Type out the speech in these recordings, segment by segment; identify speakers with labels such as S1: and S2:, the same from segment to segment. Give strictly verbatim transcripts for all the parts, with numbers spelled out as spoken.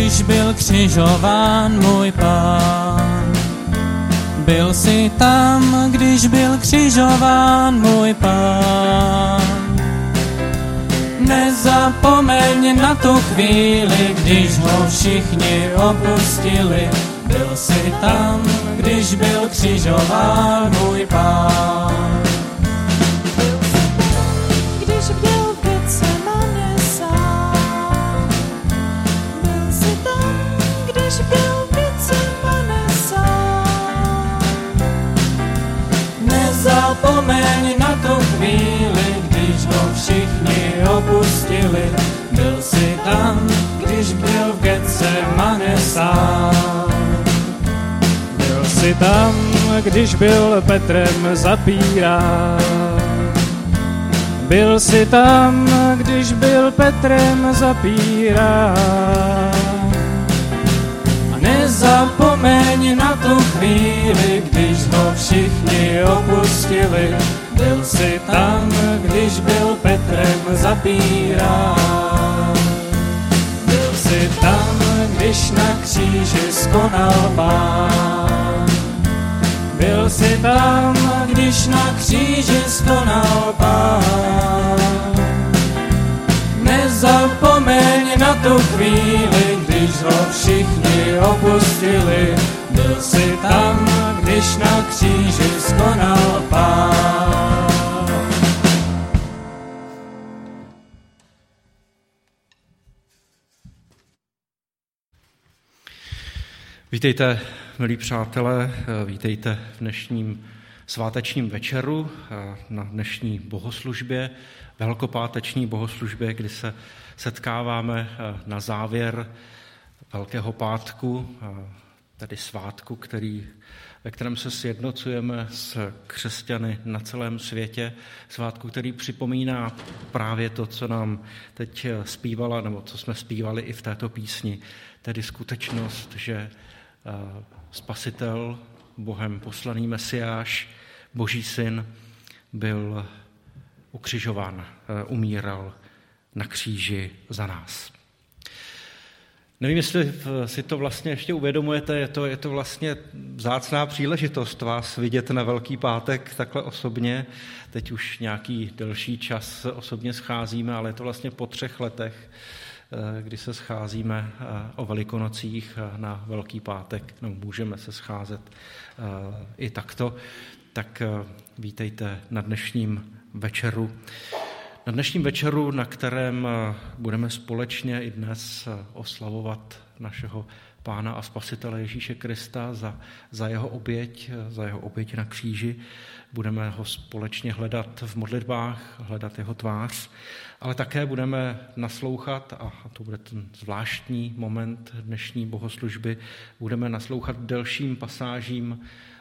S1: když byl křižován můj Pán. Byl jsi tam, když byl křižován můj Pán. Nezapomeň na tu chvíli, když ho všichni opustili. Byl jsi tam, když byl křižován můj Pán.
S2: Byl jsi tam, když byl v Getsemane sám. Byl jsi tam, když byl v Getsemane sám.
S1: Nezapomeň na tu chvíli, když ho všichni opustili. Byl jsi tam, když byl v Getsemane sám. Byl jsi tam, když byl Petrem zapírán. Byl jsi tam, když byl Petrem zapírán. A nezapomeň na tu chvíli, když ho všichni opustili. Byl jsi tam, když byl Petrem zapírán. Byl jsi tam, když na kříži skonal Pán. Byl jsi tam, když na kříži skonal Pán. Nezapomeň na tu chvíli, když ho všichni opustili. Byl jsi tam, když na kříži skonal Pán.
S3: Vítejte, milí přátelé, vítejte v dnešním svátečním večeru, na dnešní bohoslužbě, velkopáteční bohoslužbě, kdy se setkáváme na závěr Velkého pátku, tedy svátku, který, ve kterém se sjednocujeme s křesťany na celém světě, svátku, který připomíná právě to, co nám teď zpívala, nebo co jsme zpívali i v této písni, tedy skutečnost, že Spasitel, Bohem poslaný Mesiáš, Boží syn, byl ukřižován, umíral na kříži za nás. Nevím, jestli si to vlastně ještě uvědomujete, je to, je to vlastně vzácná příležitost vás vidět na Velký pátek takhle osobně. Teď už nějaký delší čas osobně scházíme, ale je to vlastně po třech letech, kdy se scházíme o Velikonocích na Velký pátek, no, můžeme se scházet i takto, tak vítejte na dnešním večeru. Na dnešním večeru, na kterém budeme společně i dnes oslavovat našeho Pána a Spasitele Ježíše Krista za, za jeho oběť, za jeho oběť na kříži. Budeme ho společně hledat v modlitbách, hledat jeho tvář, ale také budeme naslouchat, a to bude ten zvláštní moment dnešní bohoslužby, budeme naslouchat delším pasážím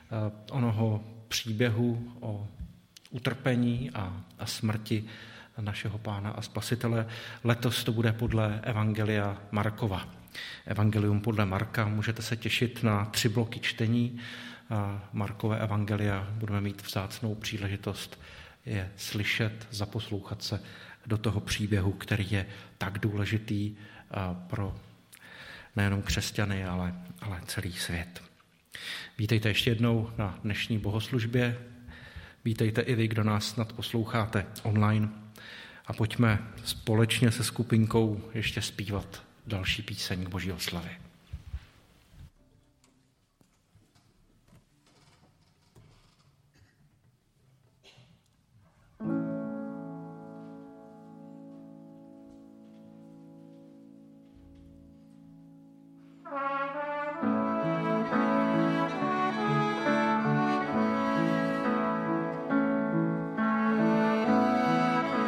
S3: onoho příběhu o utrpení a, a smrti našeho Pána a Spasitele. Letos to bude podle Evangelia Markova. Evangelium podle Marka, můžete se těšit na tři bloky čtení Markové evangelia. Budeme mít vzácnou příležitost je slyšet, zaposlouchat se do toho příběhu, který je tak důležitý pro nejenom křesťany, ale, ale celý svět. Vítejte ještě jednou na dnešní bohoslužbě. Vítejte i vy, kdo nás snad posloucháte online. A pojďme společně se skupinkou ještě zpívat další píseň k Boží oslavě.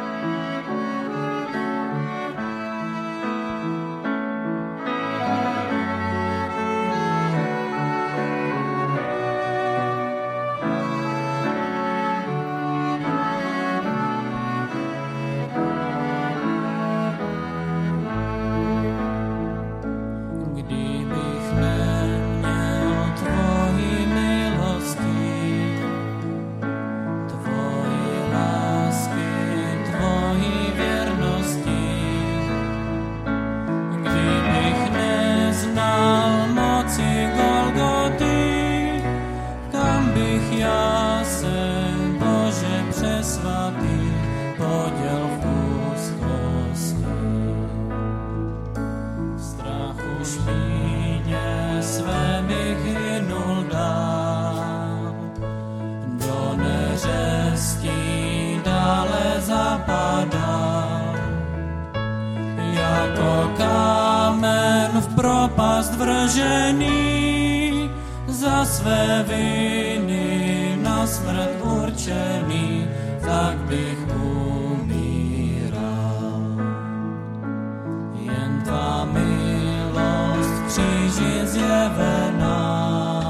S2: Thank you.
S1: zložený, za své viny na smrt určený, tak bych umíral. Jen tvá milost v kříži zjevená,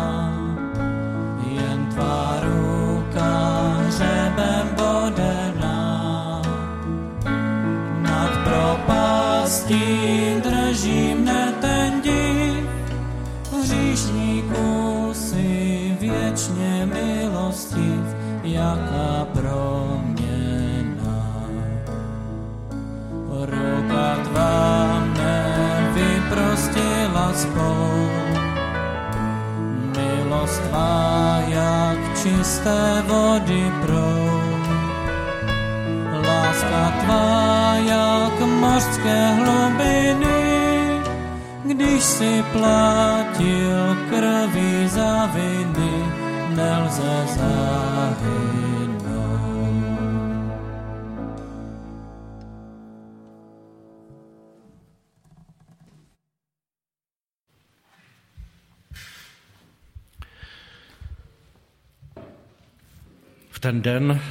S1: jen tvá ruka hřebem bodená, nad propastí drží mne ten div, hříšníku si věčně milostiv, jaká proměna. Ruka tvá mne vyprostila spol, milost tvá jak čisté vody proud, láska tvá jak mořské hlubiny, když si platil krví za viny, nelze zahynout.
S3: V ten den,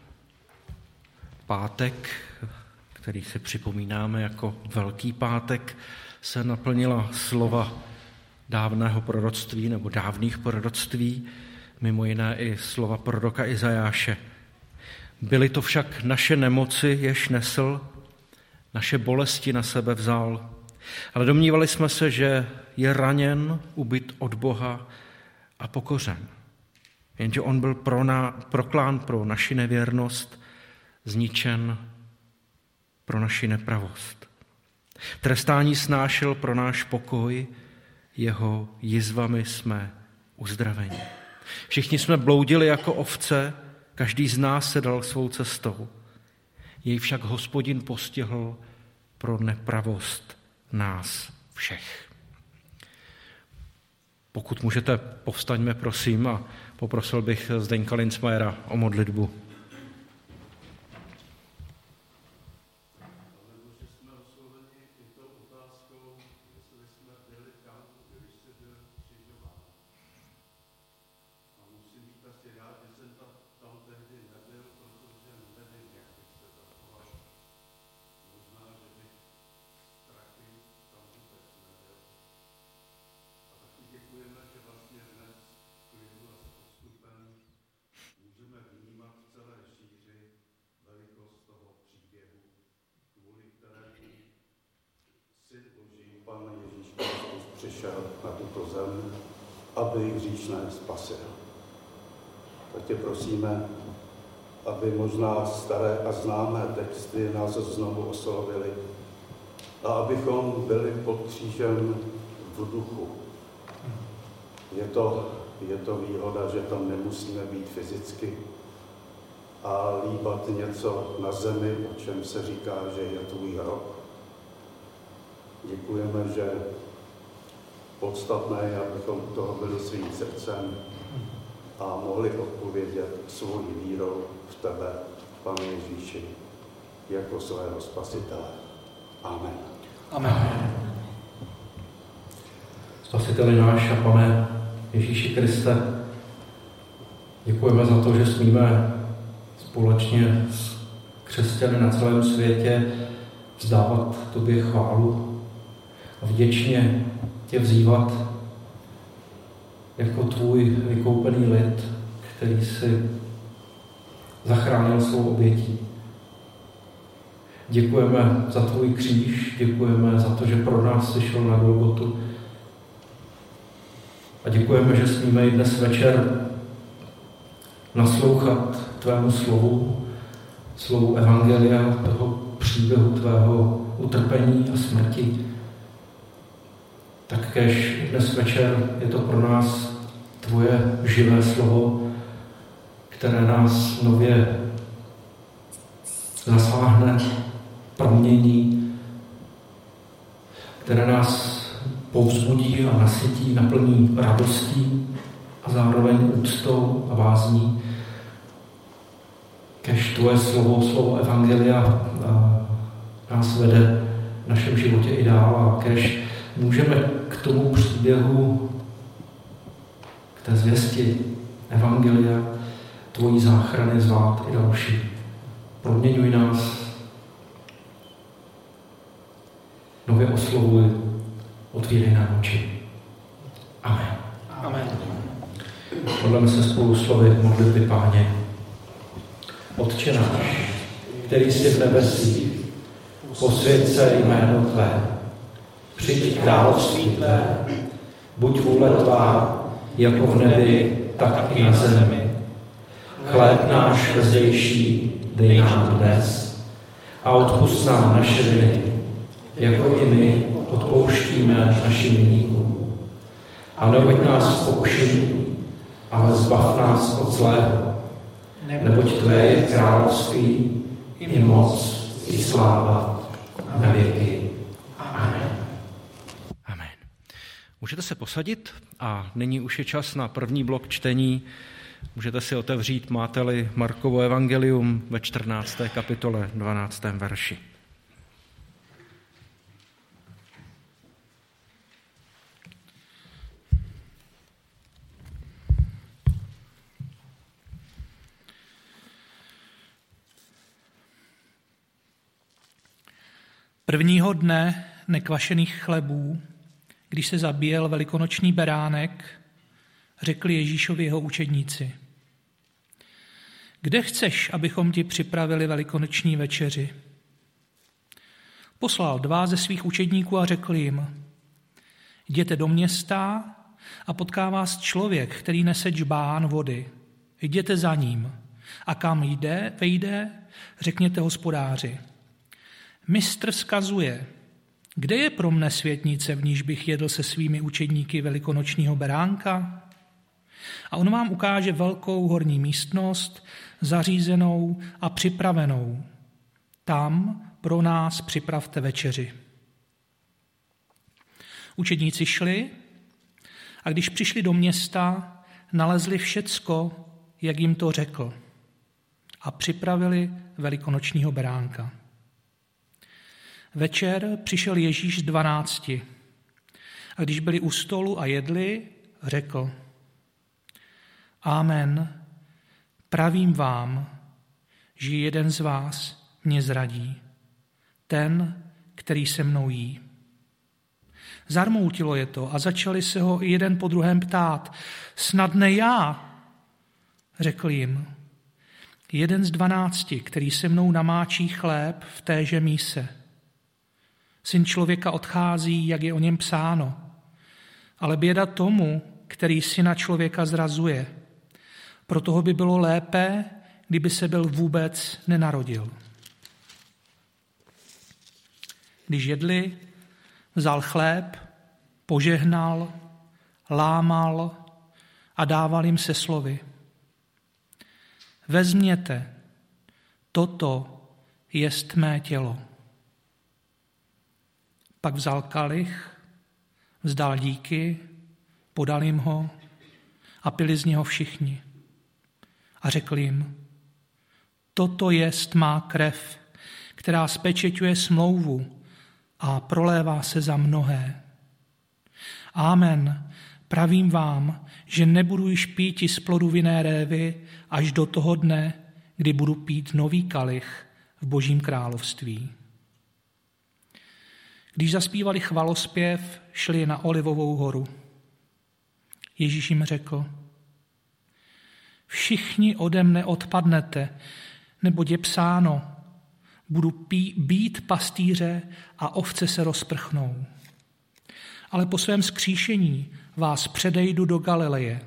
S3: pátek, který si připomínáme jako Velký pátek, se naplnila slova dávného proroctví nebo dávných proroctví, mimo jiné i slova proroka Izajáše. Byly to však naše nemoci, jež nesl, naše bolesti na sebe vzal, ale domnívali jsme se, že je raněn, ubit od Boha a pokořen. Jenže on byl pro ná, proklán pro naši nevěrnost, zničen pro naši nepravost. Trestání snášel pro náš pokoj, jeho jizvami jsme uzdraveni. Všichni jsme bloudili jako ovce, každý z nás se dal svou cestou. Jej však Hospodin postihl pro nepravost nás všech. Pokud můžete, povstaňme prosím a poprosil bych Zdeňka Lincmajera o modlitbu.
S4: Přišel na tuto zem, aby hříšné spasil. Tak tě prosíme, aby možná staré a známé texty nás znovu oslovily a abychom byli pod křížem v duchu. Je to, je to výhoda, že tam nemusíme být fyzicky a líbat něco na zemi, o čem se říká, že je tvůj hrob. Děkujeme, že podstatné je, abychom toho byli svým srdcem a mohli odpovědět svou vírou v tebe, Pane Ježíši, jako svého spasitele. Amen.
S3: Amen. Spasiteli náš a Pane Ježíši Kriste, děkujeme za to, že smíme společně s křesťany na celém světě vzdávat tobě chválu a vděčně tě vzývat jako tvůj vykoupený lid, který si zachránil svou obětí. Děkujeme za tvůj kříž, děkujeme za to, že pro nás jsi šel na Golgotu. A děkujeme, že smíme i dnes večer naslouchat tvému slovu, slovu evangelia, toho příběhu tvého utrpení a smrti. Tak kéž dnes večer je to pro nás tvoje živé slovo, které nás nově zasáhne, promění, které nás povzbudí a nasytí, naplní radostí a zároveň úctou a bázní. Kéž tvoje slovo, slovo evangelia nás vede v našem životě i dál a kéž můžeme k tomu příběhu, k té zvěsti evangelia, tvojí záchrany zvát i další. Proměňuj nás, nově oslovuj, otvírej nám oči. Amen.
S5: Amen.
S3: Modleme se spolu slovy modlitby Páně. Otče náš, který jsi v nebesích, posvěť se jméno Tvé, přijď království Tvé, buď vůle Tvá, jako v nebi, tak i na zemi. Chléb náš každejší dej nám dnes a odpusť nám naše viny, jako i my odpouštíme našim viníkům. A neveď nás v pokušení, ale zbav nás od zlého, neboť Tvé je království, i moc, i sláva na věky. Amen. Amen. Můžete se posadit a nyní už je čas na první blok čtení. Můžete si otevřít, máte-li Markovo evangelium ve čtrnácté kapitole, dvanáctém verši.
S5: Prvního dne nekvašených chlebů, když se zabíjel velikonoční beránek, řekli Ježíšovi jeho učedníci: Kde chceš, abychom ti připravili velikonoční večeři? Poslal dva ze svých učedníků a řekl jim: Jděte do města a potká vás člověk, který nese džbán vody. Jděte za ním a kam jde, vejde, řekněte hospodáři: Mistr vzkazuje, kde je pro mne světnice, v níž bych jedl se svými učedníky velikonočního beránka? A on vám ukáže velkou horní místnost, zařízenou a připravenou. Tam pro nás připravte večeři. Učedníci šli a když přišli do města, nalezli všecko, jak jim to řekl, a připravili velikonočního beránka. Večer přišel Ježíš z dvanácti a když byli u stolu a jedli, řekl: Amen, pravím vám, že jeden z vás mě zradí, ten, který se mnou jí. Zarmoutilo je to a začali se ho jeden po druhém ptát: Snad ne já? Řekl jim: Jeden z dvanácti, který se mnou namáčí chléb v téže míse. Syn člověka odchází, jak je o něm psáno, ale běda tomu, který syna člověka zrazuje. Pro toho by bylo lépe, kdyby se byl vůbec nenarodil. Když jedli, vzal chléb, požehnal, lámal a dával jim se slovy: Vezměte, toto jest mé tělo. Pak vzal kalich, vzdal díky, podal jim ho a pili z něho všichni. A řekl jim: Toto jest má krev, která spečeťuje smlouvu a prolévá se za mnohé. Amen, pravím vám, že nebudu již píti z plodu vinné révy až do toho dne, kdy budu pít nový kalich v Božím království. Když zaspívali chvalospěv, šli na Olivovou horu. Ježíš jim řekl: Všichni ode mne odpadnete, neboť je psáno: Budu pí, být pastýře a ovce se rozprchnou. Ale po svém vzkříšení vás předejdu do Galileje.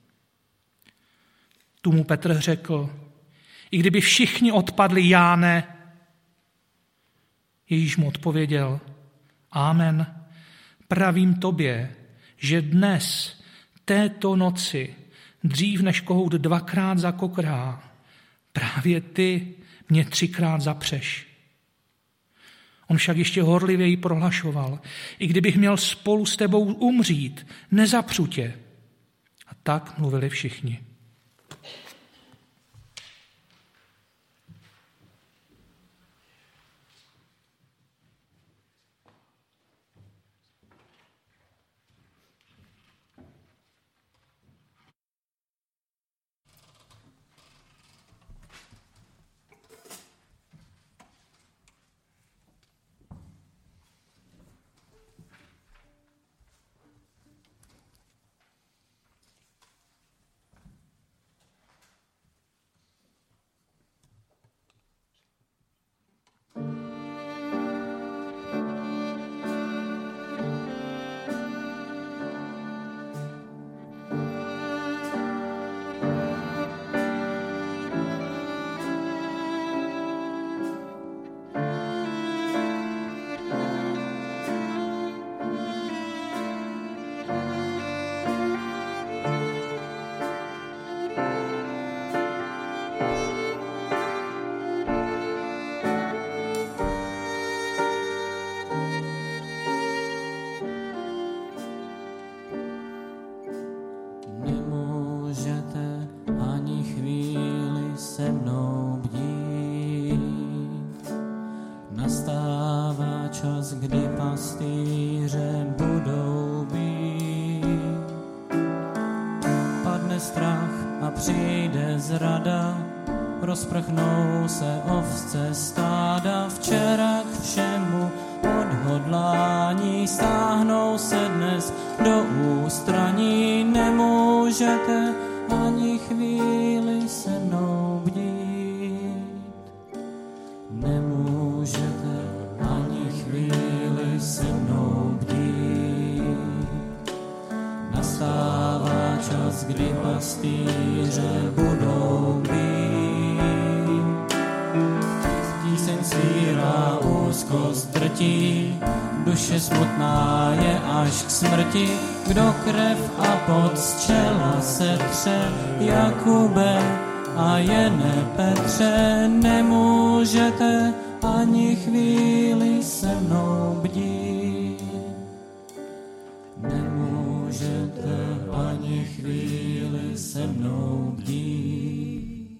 S5: Tu mu Petr řekl: I kdyby všichni odpadli, já ne. Ježíš mu odpověděl: Amen, pravím tobě, že dnes, této noci, dřív než kohout dvakrát zakokrhá, právě ty mě třikrát zapřeš. On však ještě horlivěji prohlašoval: I kdybych měl spolu s tebou umřít, nezapřu tě. A tak mluvili všichni.
S1: pastýře budou být. Padne strach a přijde zrada, rozprchnou se ovce stáda, včera k všemu odhodlání, stáhnou se dnes do ústraní, nemůžete ani chvíli se mnou bdít. Nemůžete ani chvíli se mnou bdít. Nastává čas, kdy pastýře budou být. Tíseň svírá, úzkost drtí, duše smutná je až k smrti. Kdo krev a pot z čela se tře, Jakube a Jene Petře, nemůžete ani chvíli se mnou bdít. Nemůžete ani chvíli se mnou bdít.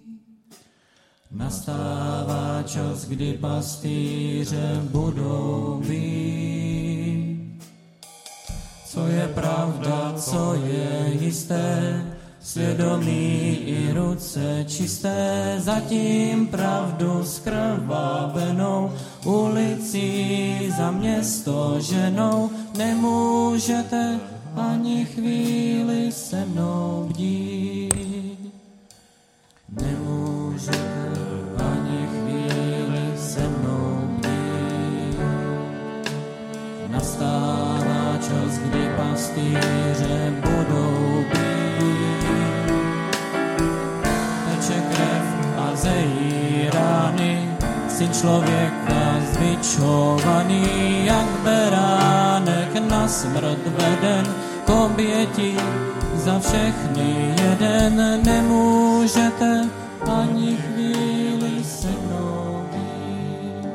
S1: Nastává čas, kdy pastýře budou být. Co je pravda, co je jisté, svědomí i ruce čisté, zatím pravdu skrvavenou ulicí za město ženou. Nemůžete ani chvíli se mnou bdít. Nemůžete ani chvíli se mnou bdít. Nastává čas, kdy pastýře budou být. Teče krev a zejí rány, syn člověka zbičovaný, jak beránek na smrt veden, k oběti za všechny jeden. Nemůžete ani chvíli se mnou být.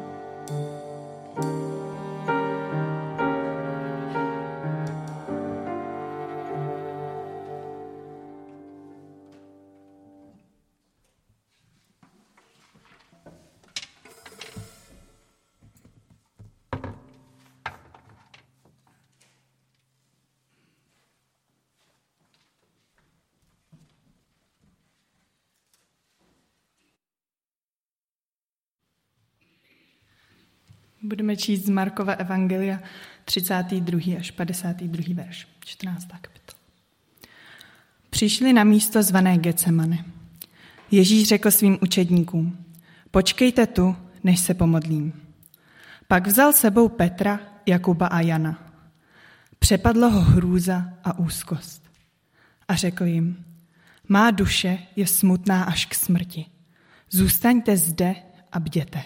S6: Budeme číst z Markova evangelia třicátý druhý až padesátý druhý verš, čtrnáctá kapitola. Přišli na místo zvané Getsemane. Ježíš řekl svým učedníkům: počkejte tu, než se pomodlím. Pak vzal sebou Petra, Jakuba a Jana. Přepadlo ho hrůza a úzkost. A řekl jim: má duše je smutná až k smrti. Zůstaňte zde a bděte.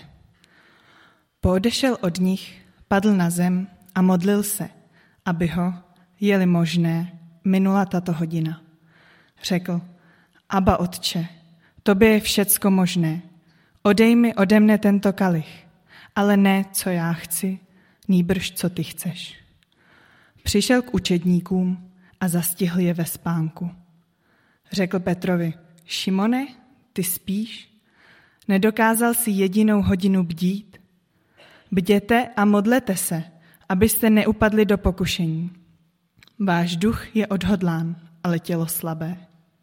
S6: Poodešel od nich, padl na zem a modlil se, aby ho, je-li možné, minula tato hodina. Řekl: Abba, Otče, tobě je všecko možné. Odej mi ode mne tento kalich, ale ne, co já chci, nýbrž, co ty chceš. Přišel k učedníkům a zastihl je ve spánku. Řekl Petrovi: Šimone, ty spíš? Nedokázal si jedinou hodinu bdít? Bděte a modlete se, abyste neupadli do pokušení. Váš duch je odhodlán, ale tělo slabé.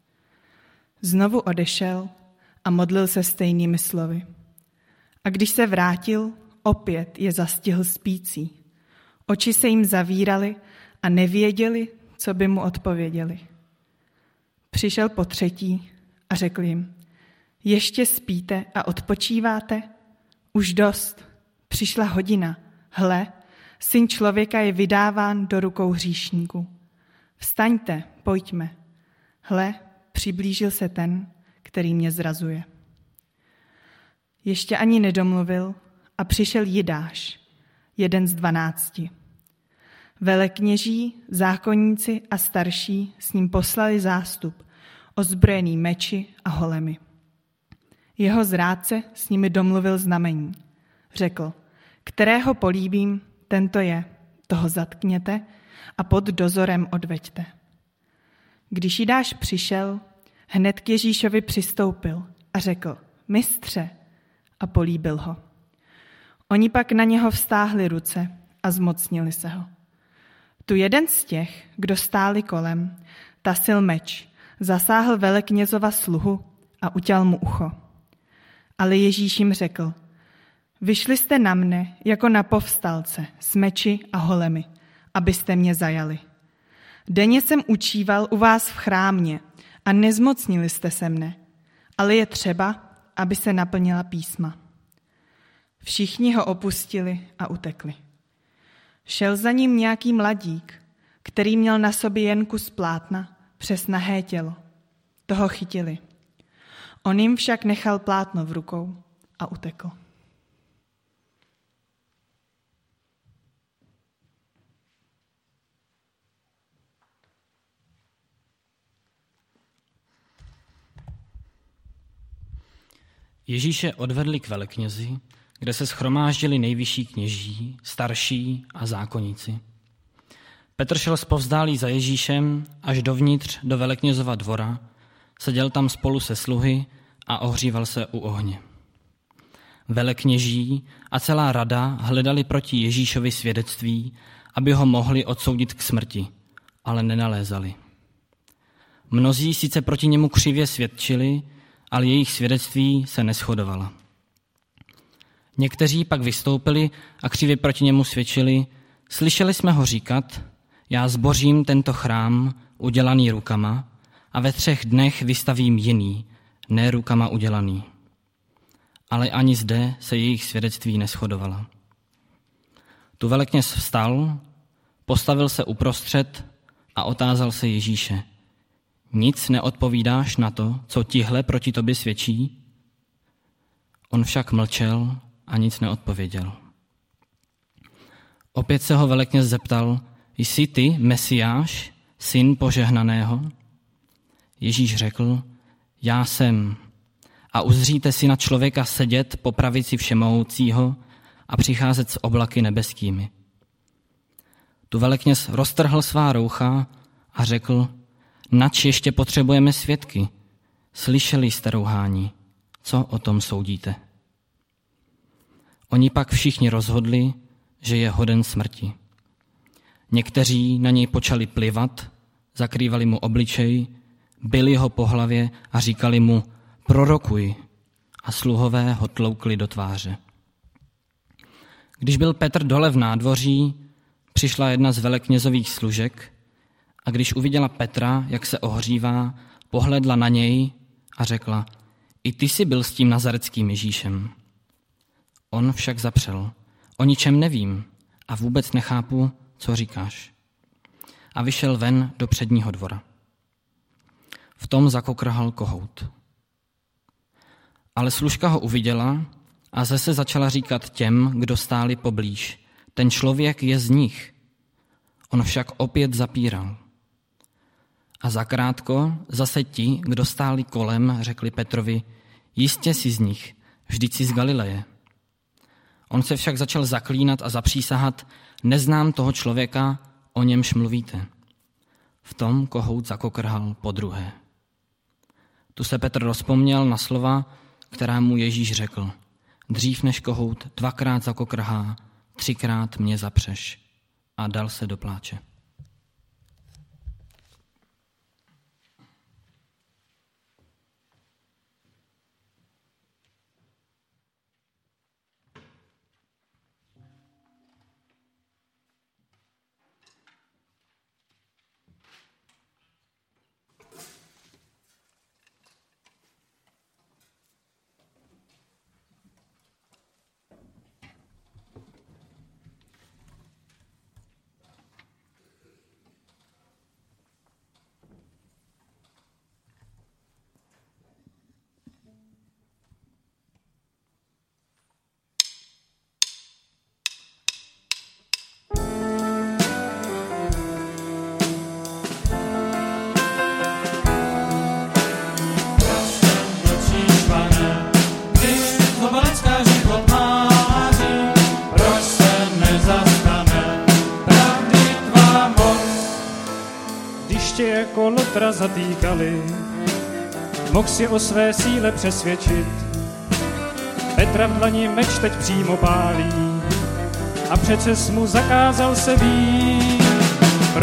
S6: Znovu odešel a modlil se stejnými slovy. A když se vrátil, opět je zastihl spící. Oči se jim zavíraly a nevěděli, co by mu odpověděli. Přišel po třetí a řekl jim: ještě spíte a odpočíváte? Už dost. Přišla hodina. Hle, syn člověka je vydáván do rukou hříšníků. Vstaňte, pojďme. Hle, přiblížil se ten, který mě zrazuje. Ještě ani nedomluvil a přišel Jidáš, jeden z dvanácti. Velekněží, zákonníci a starší s ním poslali zástup, ozbrojený meči a holemi. Jeho zrádce s nimi domluvil znamení. Řekl: kterého políbím, tento je, toho zatkněte a pod dozorem odveďte. Když Jidáš přišel, hned k Ježíšovi přistoupil a řekl: mistře, a políbil ho. Oni pak na něho vztáhli ruce a zmocnili se ho. Tu jeden z těch, kdo stáli kolem, tasil meč, zasáhl veleknězova sluhu a uťal mu ucho. Ale Ježíš jim řekl, vyšli jste na mne jako na povstalce s meči a holemi, abyste mě zajali. Denně jsem učíval u vás v chrámě a nezmocnili jste se mne, ale je třeba, aby se naplnila písma. Všichni ho opustili a utekli. Šel za ním nějaký mladík, který měl na sobě jen kus plátna přes nahé tělo. Toho chytili. On jim však nechal plátno v rukou a utekl.
S7: Ježíše odvedli k veleknězi, kde se shromáždili nejvyšší kněží, starší a zákonníci. Petr šel zpovzdálí za Ježíšem až dovnitř do veleknězova dvora, seděl tam spolu se sluhy a ohříval se u ohně. Velekněží a celá rada hledali proti Ježíšovi svědectví, aby ho mohli odsoudit k smrti, ale nenalézali. Mnozí sice proti němu křivě svědčili, ale jejich svědectví se neshodovala. Někteří pak vystoupili a křivě proti němu svědčili, slyšeli jsme ho říkat, já zbořím tento chrám udělaný rukama a ve třech dnech vystavím jiný, ne rukama udělaný. Ale ani zde se jejich svědectví neshodovala. Tu velekněz vstal, postavil se uprostřed a otázal se Ježíše. Nic neodpovídáš na to, co tihle proti tobě svědčí? On však mlčel a nic neodpověděl. Opět se ho velekněz zeptal, jsi ty Mesiáš, syn požehnaného? Ježíš řekl, já jsem. A uzříte si na člověka sedět po pravici všemohoucího a přicházet s oblaky nebeskými. Tu velekněz roztrhl svá roucha a řekl, nač ještě potřebujeme svědky. Slyšeli jste rouhání, co o tom soudíte? Oni pak všichni rozhodli, že je hoden smrti. Někteří na něj počali plivat, zakrývali mu obličej, bili ho po hlavě a říkali mu, prorokuj, a sluhové ho tloukli do tváře. Když byl Petr dole v nádvoří, přišla jedna z veleknězových služek a když uviděla Petra, jak se ohřívá, pohledla na něj a řekla, i ty jsi byl s tím nazareckým Ježíšem. On však zapřel, o ničem nevím a vůbec nechápu, co říkáš. A vyšel ven do předního dvora. V tom zakokrhal kohout. Ale služka ho uviděla a zase začala říkat těm, kdo stáli poblíž. Ten člověk je z nich. On však opět zapíral. A zakrátko zase ti, kdo stáli kolem, řekli Petrovi, jistě jsi z nich, vždyť jsi z Galileje. On se však začal zaklínat a zapřísahat, neznám toho člověka, o němž mluvíte. V tom kohout zakokrhal podruhé. Tu se Petr rozpomněl na slova, která mu Ježíš řekl. Dřív než kohout dvakrát zakokrhá, třikrát mě zapřeš. A dal se do pláče.
S1: Jako lotra zatýkali, mohl si o své síle přesvědčit. Petra v dlani meč teď přímo pálí a přece mu zakázal se být.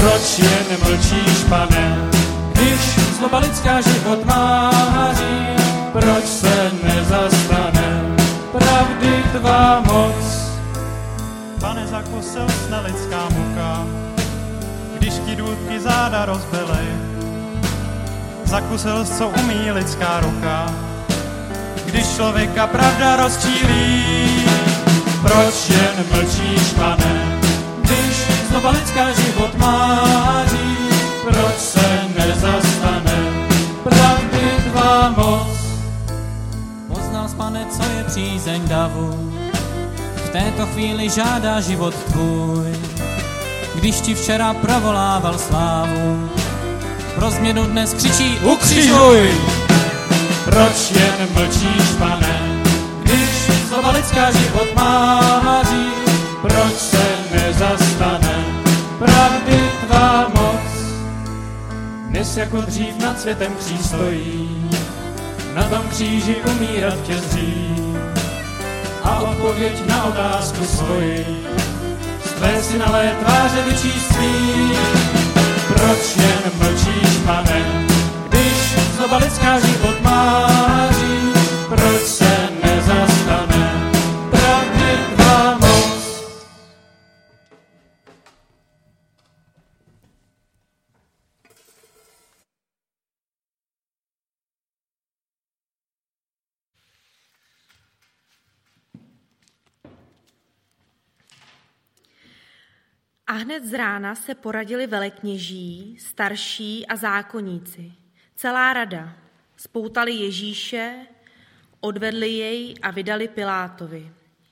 S1: Proč jen mlčíš, Pane, když zloba lidská život máří? Proč se nezastane pravdy tvá moc?
S8: Pane, zakusil sne lidská muka, když ti důlky záda rozbily. Zakusil, co umí lidská ruka, když člověka pravda rozčílí.
S1: Proč jen mlčíš, Pane, když zloba lidská život máří? Proč se nezastane pravdy tvá moc?
S9: Poznal jsi, Pane, co je přízeň davu, v této chvíli žádá život tvůj. Když ti včera provolával slávu, pro změnu dnes křičí ukřižuj!
S1: Proč jen mlčíš, Pane, když zloba lidská život máří? Proč se nezastane pravdy tvá moc? Dnes jako dřív nad světem kříž stojí, na tom kříži umírat tě zří. A odpověď na otázku svoji z tvé synalé tváře vyčíst svý. Proč jen mlčíš, Pane, když zloba lidská život máří? Proč se nezastane pravdy tvá moc?
S10: A hned z rána se poradili velekněží, starší a zákonníci. Celá rada. Spoutali Ježíše, odvedli jej a vydali Pilátovi.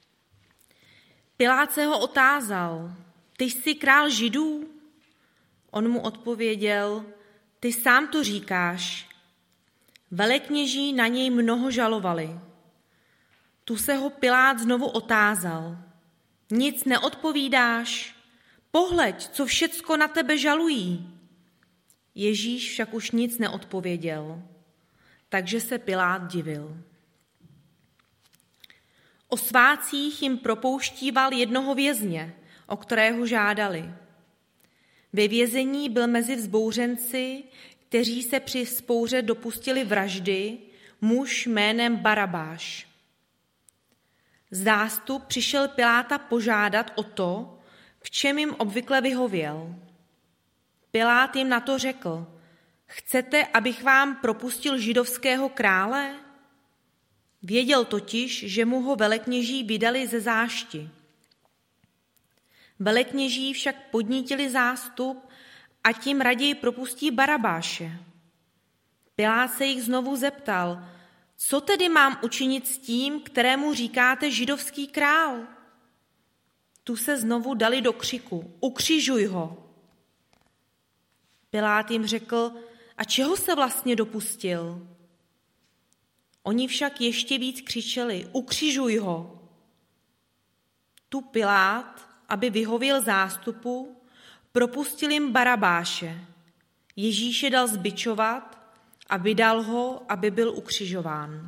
S10: Pilát se ho otázal, ty jsi král Židů? On mu odpověděl, ty sám to říkáš. Velekněží na něj mnoho žalovali. Tu se ho Pilát znovu otázal, nic neodpovídáš? Pohleď, co všecko na tebe žalují. Ježíš však už nic neodpověděl, takže se Pilát divil. O svátcích jim propouštíval jednoho vězně, o kterého žádali. Ve vězení byl mezi vzbouřenci, kteří se při vzpouře dopustili vraždy, muž jménem Barabáš. Zástup přišel Piláta požádat o to, v čem jim obvykle vyhověl. Pilát jim na to řekl, chcete, abych vám propustil židovského krále? Věděl totiž, že mu ho velekněží vydali ze zášti. Velekněží však podnítili zástup a tím raději propustí Barabáše. Pilát se jich znovu zeptal, co tedy mám učinit s tím, kterému říkáte židovský král? Tu se znovu dali do křiku, ukřižuj ho. Pilát jim řekl, a čeho se vlastně dopustil? Oni však ještě víc křičeli, ukřižuj ho. Tu Pilát, aby vyhověl zástupu, propustil jim Barabáše. Ježíše dal zbičovat a vydal ho, aby byl ukřižován.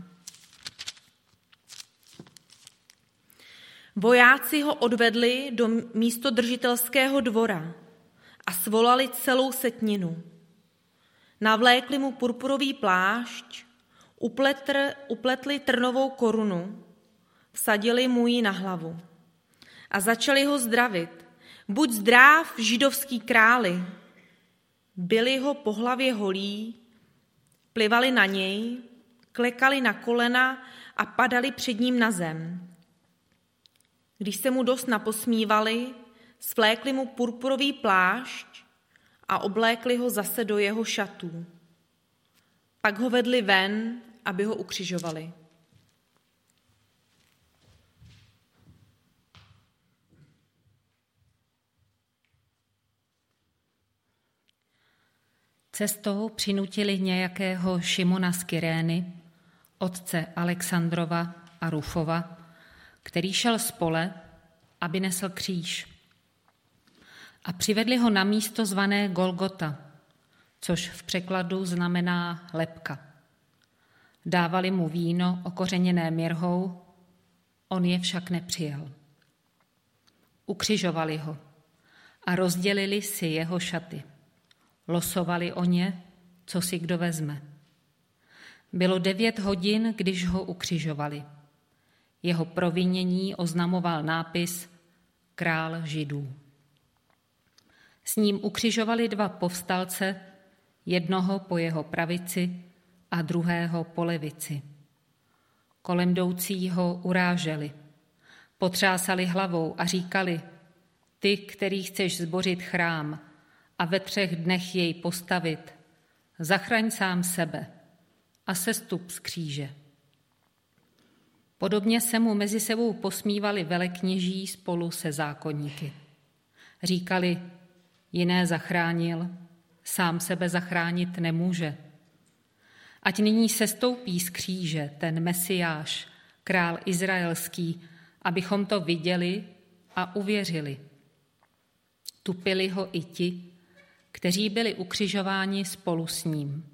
S10: Vojáci ho odvedli do místodržitelského dvora a svolali celou setninu. Navlékli mu purpurový plášť, upletr, upletli trnovou korunu, vsadili mu ji na hlavu a začali ho zdravit. Buď zdrav, židovský králi. Byli ho po hlavě holí, plivali na něj, klekali na kolena a padali před ním na zem. Když se mu dost naposmívali, svlékli mu purpurový plášť a oblékli ho zase do jeho šatů. Pak ho vedli ven, aby ho ukřižovali.
S11: Cestou přinutili nějakého Šimona z Kyrény, otce Alexandrova a Rufova, který šel z pole, aby nesl kříž. A přivedli ho na místo zvané Golgota, což v překladu znamená lebka. Dávali mu víno okořeněné mirhou, on je však nepřijal. Ukřižovali ho a rozdělili si jeho šaty. Losovali o ně, co si kdo vezme. Bylo devět hodin, když ho ukřižovali. Jeho provinění oznamoval nápis Král Židů. S ním ukřižovali dva povstalce, jednoho po jeho pravici a druhého po levici. Kolem jdoucí ho uráželi, potřásali hlavou a říkali: Ty, který chceš zbořit chrám a ve třech dnech jej postavit, zachraň sám sebe a sestup z kříže. Podobně se mu mezi sebou posmívali velekněží spolu se zákonníky. Říkali: Jiné zachránil, sám sebe zachránit nemůže. Ať nyní sestoupí z kříže ten Mesiáš, král izraelský, abychom to viděli a uvěřili. Tupili ho i ti, kteří byli ukřižováni spolu s ním.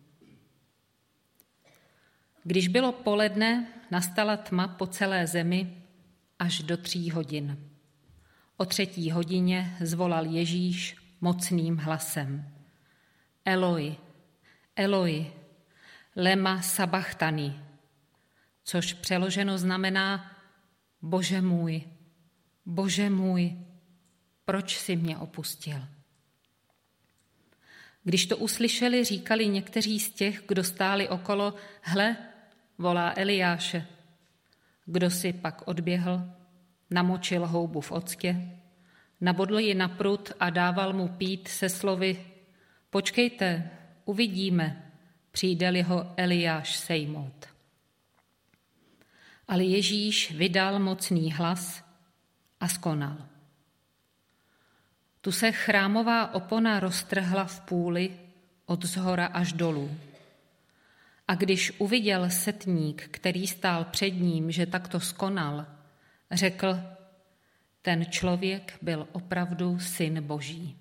S11: Když bylo poledne, nastala tma po celé zemi až do tří hodin. O třetí hodině zvolal Ježíš mocným hlasem: Eloi, Eloi, lema sabachthani, což přeloženo znamená: Bože můj, Bože můj, proč jsi mě opustil? Když to uslyšeli, říkali někteří z těch, kdo stáli okolo: Hle, volá Eliáše. Kdo si pak odběhl, namočil houbu v octě, nabodl ji na prut a dával mu pít se slovy: Počkejte, uvidíme, přijde-li ho Eliáš sejmout. Ale Ježíš vydal mocný hlas a skonal. Tu se chrámová opona roztrhla v půli od zhora až dolů. A když uviděl setník, který stál před ním, že takto skonal, řekl: Ten člověk byl opravdu syn Boží.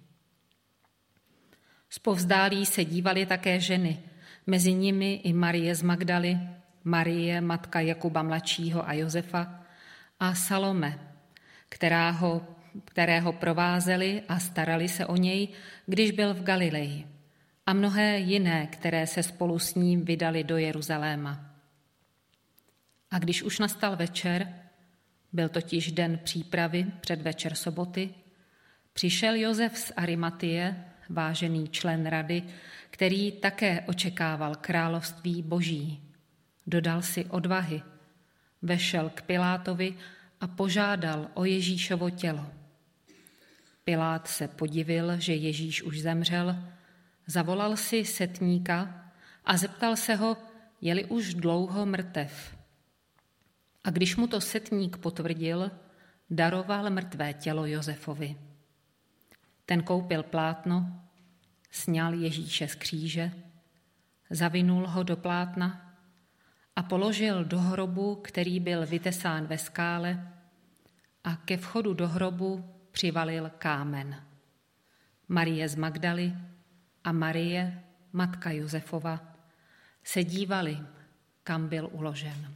S11: Zpovzdálí se dívali také ženy, mezi nimi i Marie z Magdaly, Marie, matka Jakuba mladšího a Josefa, a Salome, která ho, kterého provázeli a starali se o něj, když byl v Galileji, a mnohé jiné, které se spolu s ním vydali do Jeruzaléma. A když už nastal večer, byl totiž den přípravy před večer soboty, přišel Josef z Arimatie, vážený člen rady, který také očekával království Boží. Dodal si odvahy, vešel k Pilátovi a požádal o Ježíšovo tělo. Pilát se podivil, že Ježíš už zemřel, zavolal si setníka a zeptal se ho, je-li už dlouho mrtev. A když mu to setník potvrdil, daroval mrtvé tělo Josefovi. Ten koupil plátno, sňal Ježíše z kříže, zavinul ho do plátna a položil do hrobu, který byl vytesán ve skále, a ke vchodu do hrobu přivalil kámen. Marie z Magdaly a Marie, matka Josefova, se dívali, kam byl uložen.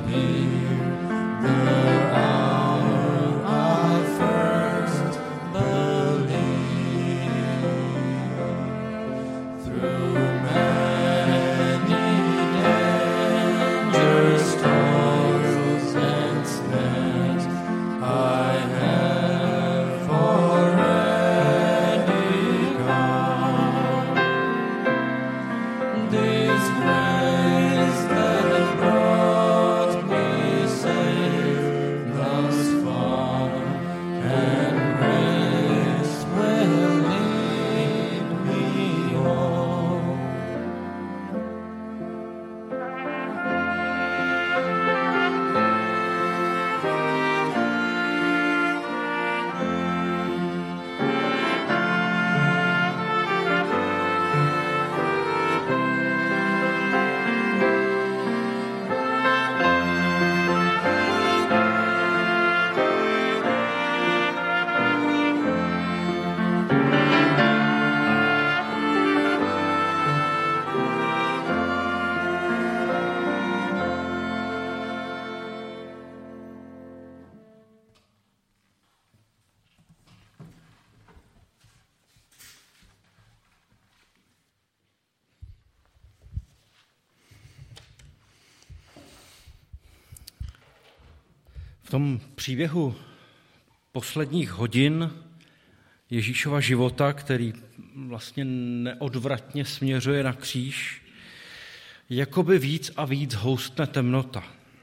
S3: V tom příběhu posledních hodin Ježíšova života, který vlastně neodvratně směřuje na kříž, jakoby víc a víc houstne temnota.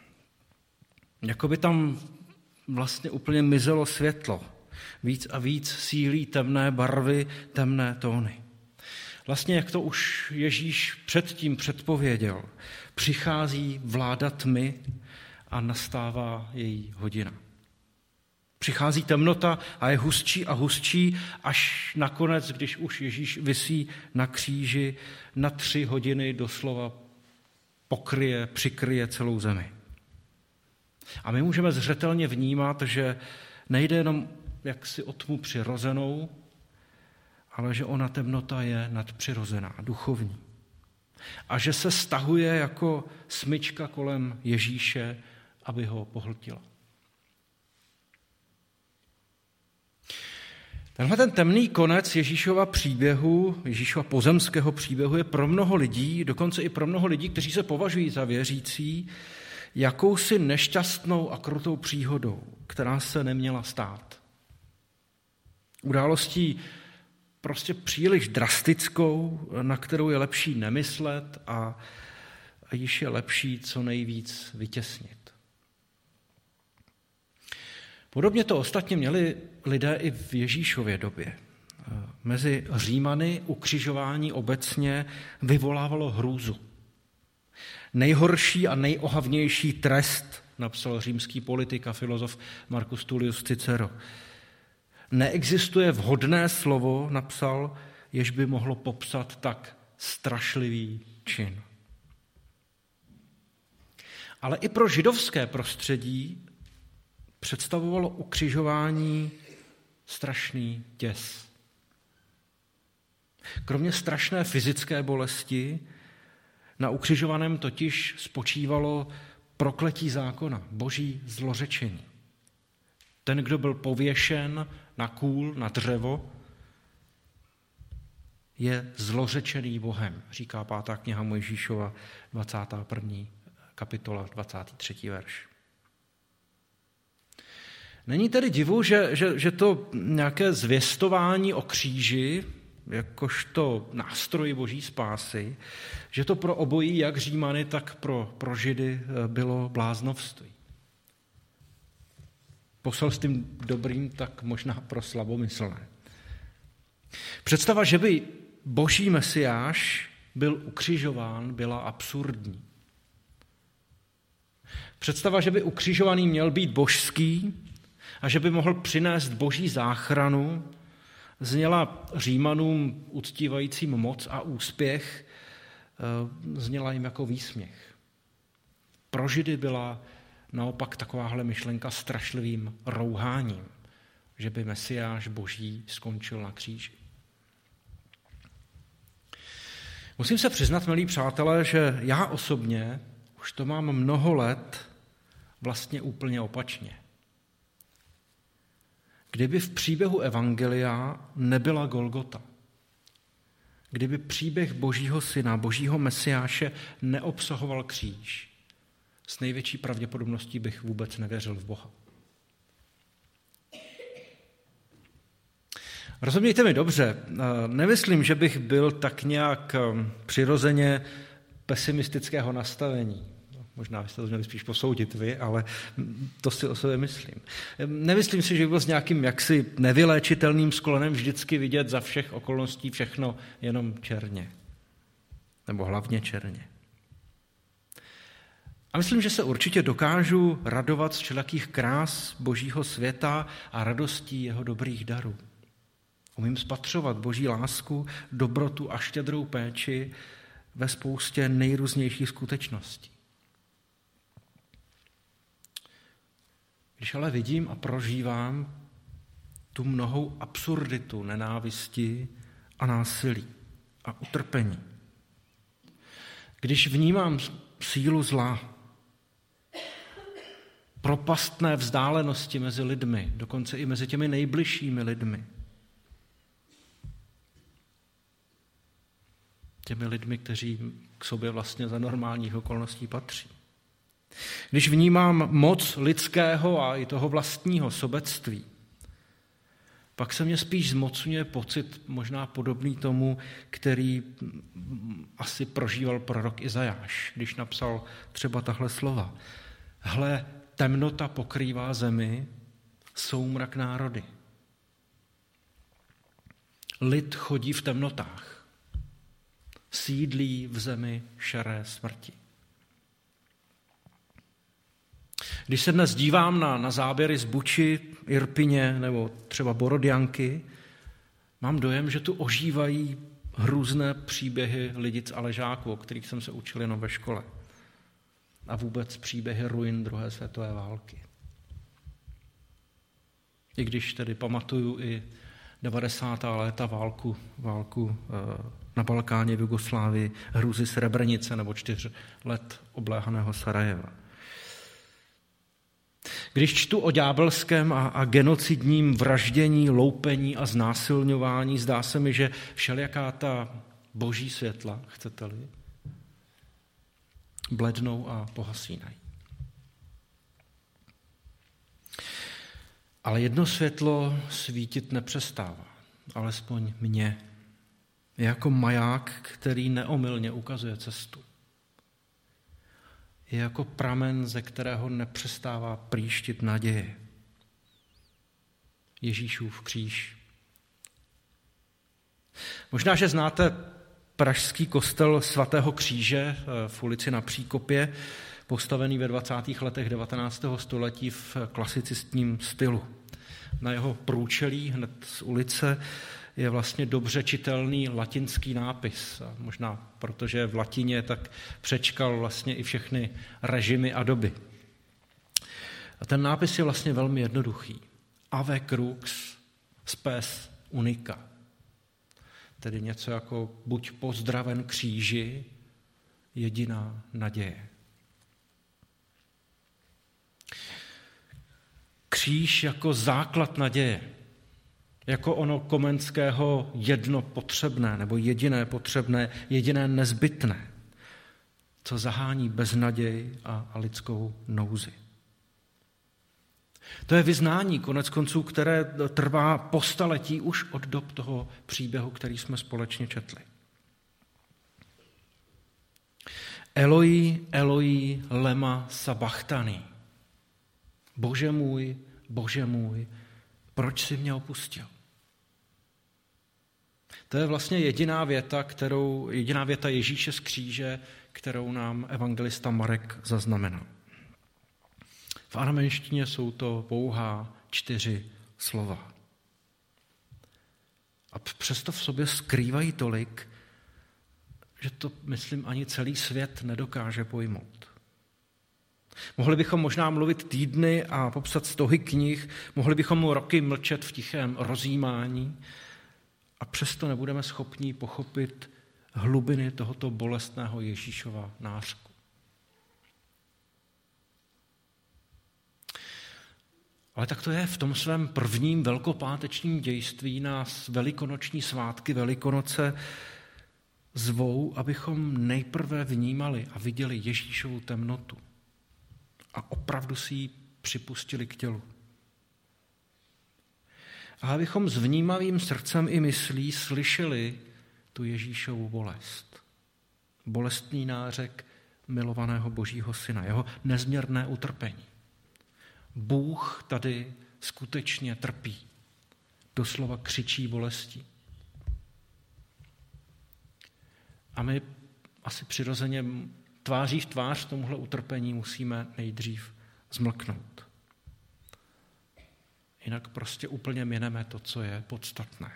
S3: Jakoby tam vlastně úplně mizelo světlo. Víc a víc sílí temné barvy, temné tóny. Vlastně, jak to už Ježíš předtím předpověděl, přichází vláda tmy a nastává její hodina. Přichází temnota a je hustší a hustší, až nakonec, když už Ježíš visí na kříži, na tři hodiny doslova pokryje, přikryje celou zemi. A my můžeme zřetelně vnímat, že nejde jenom jaksi o tmu přirozenou, ale že ona temnota je nadpřirozená, duchovní. A že se stahuje jako smyčka kolem Ježíše, aby ho pohltila. Tenhle ten temný konec Ježíšova příběhu, Ježíšova pozemského příběhu je pro mnoho lidí, dokonce i pro mnoho lidí, kteří se považují za věřící, jakousi nešťastnou a krutou příhodou, která se neměla stát. Událostí prostě příliš drastickou, na kterou je lepší nemyslet a, a již je lepší co nejvíc vytěsnit. Podobně to ostatně měli lidé i v Ježíšově době. Mezi Římany ukřižování obecně vyvolávalo hrůzu. Nejhorší a nejohavnější trest, napsal římský politik a filozof Marcus Tullius Cicero. Neexistuje vhodné slovo, napsal, jež by mohlo popsat tak strašlivý čin. Ale i pro židovské prostředí představovalo ukřižování strašný děs. Kromě strašné fyzické bolesti na ukřižovaném totiž spočívalo prokletí zákona, boží zlořečení. Ten, kdo byl pověšen na kůl, na dřevo, je zlořečený Bohem, říká pátá kniha Mojžíšova, dvacátá první kapitola, dvacátý třetí verš. Není tedy divu, že, že, že to nějaké zvěstování o kříži, jakožto nástroj boží spásy, že to pro obojí, jak Římany, tak pro, pro Židy bylo bláznovství. Poselstvím dobrým, tak možná pro slabomyslné. Představa, že by boží mesiáš byl ukřižován, byla absurdní. Představa, že by ukřižovaný měl být božský a že by mohl přinést boží záchranu, zněla Římanům uctívajícím moc a úspěch, zněla jim jako výsměch. Pro Židy byla naopak takováhle myšlenka strašlivým rouháním, že by mesiáš boží skončil na kříži. Musím se přiznat, milí přátelé, že já osobně už to mám mnoho let vlastně úplně opačně. Kdyby v příběhu evangelia nebyla Golgota, kdyby příběh Božího syna, Božího Mesiáše neobsahoval kříž, s největší pravděpodobností bych vůbec nevěřil v Boha. Rozumějte mi dobře, nemyslím, že bych byl tak nějak přirozeně pesimistického nastavení. Možná byste to měli spíš posoudit vy, ale to si o sobě myslím. Nemyslím si, že bych byl s nějakým jaksi nevyléčitelným sklonem vždycky vidět za všech okolností všechno jenom černě. Nebo hlavně černě. A myslím, že se určitě dokážu radovat z všelijakých krás Božího světa a radostí jeho dobrých darů. Umím spatřovat Boží lásku, dobrotu a štědrou péči ve spoustě nejrůznějších skutečností. Když ale vidím a prožívám tu mnohou absurditu nenávisti a násilí a utrpení, když vnímám sílu zla, propastné vzdálenosti mezi lidmi, dokonce i mezi těmi nejbližšími lidmi, těmi lidmi, kteří k sobě vlastně za normálních okolností patří. Když vnímám moc lidského a i toho vlastního sobectví, pak se mě spíš zmocňuje pocit možná podobný tomu, který asi prožíval prorok Izajáš, když napsal třeba tahle slova. Hle, temnota pokrývá zemi, soumrak národy. Lid chodí v temnotách, sídlí v zemi šeré smrti. Když se dnes dívám na, na záběry z Buči, Irpině nebo třeba Borodjanky, mám dojem, že tu ožívají hrůzné příběhy lidic a ležáků, o kterých jsem se učil jenom ve škole. A vůbec příběhy ruin druhé světové války. I když tedy pamatuju i devadesátá léta válku, válku na Balkáně v Jugoslávii, hrůzy Srebrenice nebo čtyř let obléhaného Sarajeva. Když čtu o ďábelském a, a genocidním vraždění, loupení a znásilňování, zdá se mi, že všelijaká ta boží světla, chcete-li, blednou a pohasínají. Ale jedno světlo svítit nepřestává, alespoň mně. Je jako maják, který neomylně ukazuje cestu. Je jako pramen, ze kterého nepřestává prýštit naděje. Ježíšův kříž. Možná, že znáte pražský kostel svatého kříže v ulici Na Příkopě, postavený ve dvacátých letech devatenáctého století v klasicistním stylu. Na jeho průčelí hned z ulice je vlastně dobře čitelný latinský nápis. A možná protože v latině tak přečkal vlastně i všechny režimy a doby. A ten nápis je vlastně velmi jednoduchý. Ave crux spes unica. Tedy něco jako buď pozdraven kříži, jediná naděje. Kříž jako základ naděje. Jako ono Komenského jedno potřebné, nebo jediné potřebné, jediné nezbytné, co zahání beznaděj a, a lidskou nouzi. To je vyznání, konec konců, které trvá po staletí už od dob toho příběhu, který jsme společně četli. Eloi, Eloi, lema sabachthani. Bože můj, Bože můj, proč jsi mě opustil? To je vlastně jediná věta, kterou, jediná věta Ježíše z kříže, kterou nám evangelista Marek zaznamenal. V aramejštině jsou to pouhá čtyři slova. A přesto v sobě skrývají tolik, že to, myslím, ani celý svět nedokáže pojmout. Mohli bychom možná mluvit týdny a popsat stohy knih, mohli bychom roky mlčet v tichém rozjímání a přesto nebudeme schopni pochopit hlubiny tohoto bolestného Ježíšova nářku. Ale tak to je v tom svém prvním velkopátečním dějství nás velikonoční svátky, Velikonoce zvou, abychom nejprve vnímali a viděli Ježíšovu temnotu a opravdu si ji připustili k tělu. A abychom s vnímavým srdcem i myslí slyšeli tu Ježíšovu bolest. Bolestný nářek milovaného Božího syna, jeho nezměrné utrpení. Bůh tady skutečně trpí. Doslova křičí bolestí. A my asi přirozeně tváří v tvář tomuhle utrpení musíme nejdřív zmlknout. Jinak prostě úplně mineme to, co je podstatné.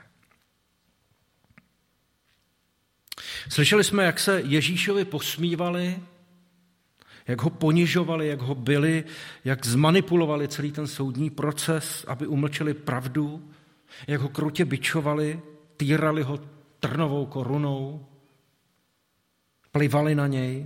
S3: Slyšeli jsme, jak se Ježíšovi posmívali, jak ho ponižovali, jak ho bili, jak zmanipulovali celý ten soudní proces, aby umlčeli pravdu, jak ho krutě bičovali, týrali ho trnovou korunou, plivali na něj,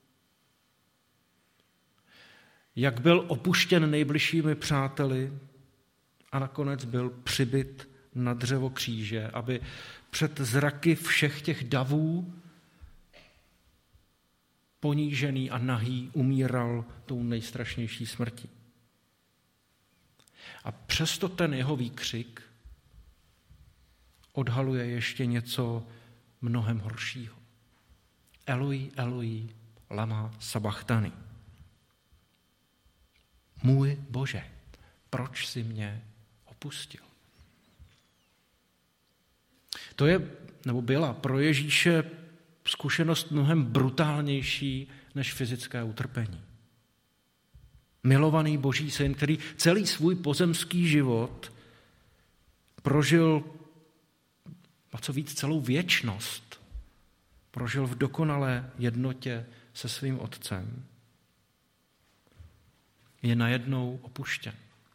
S3: jak byl opuštěn nejbližšími přáteli a nakonec byl přibyt na dřevo kříže, aby před zraky všech těch davů ponížený a nahý umíral tou nejstrašnější smrtí. A přesto ten jeho výkřik odhaluje ještě něco mnohem horšího. Eloi, Eloi, lama sabachthani. Můj Bože, proč jsi mě opustil? To je, nebo byla pro Ježíše zkušenost mnohem brutálnější než fyzické utrpení. Milovaný Boží syn, který celý svůj pozemský život prožil, a co víc, celou věčnost, prožil v dokonalé jednotě se svým otcem, je najednou opuštěn.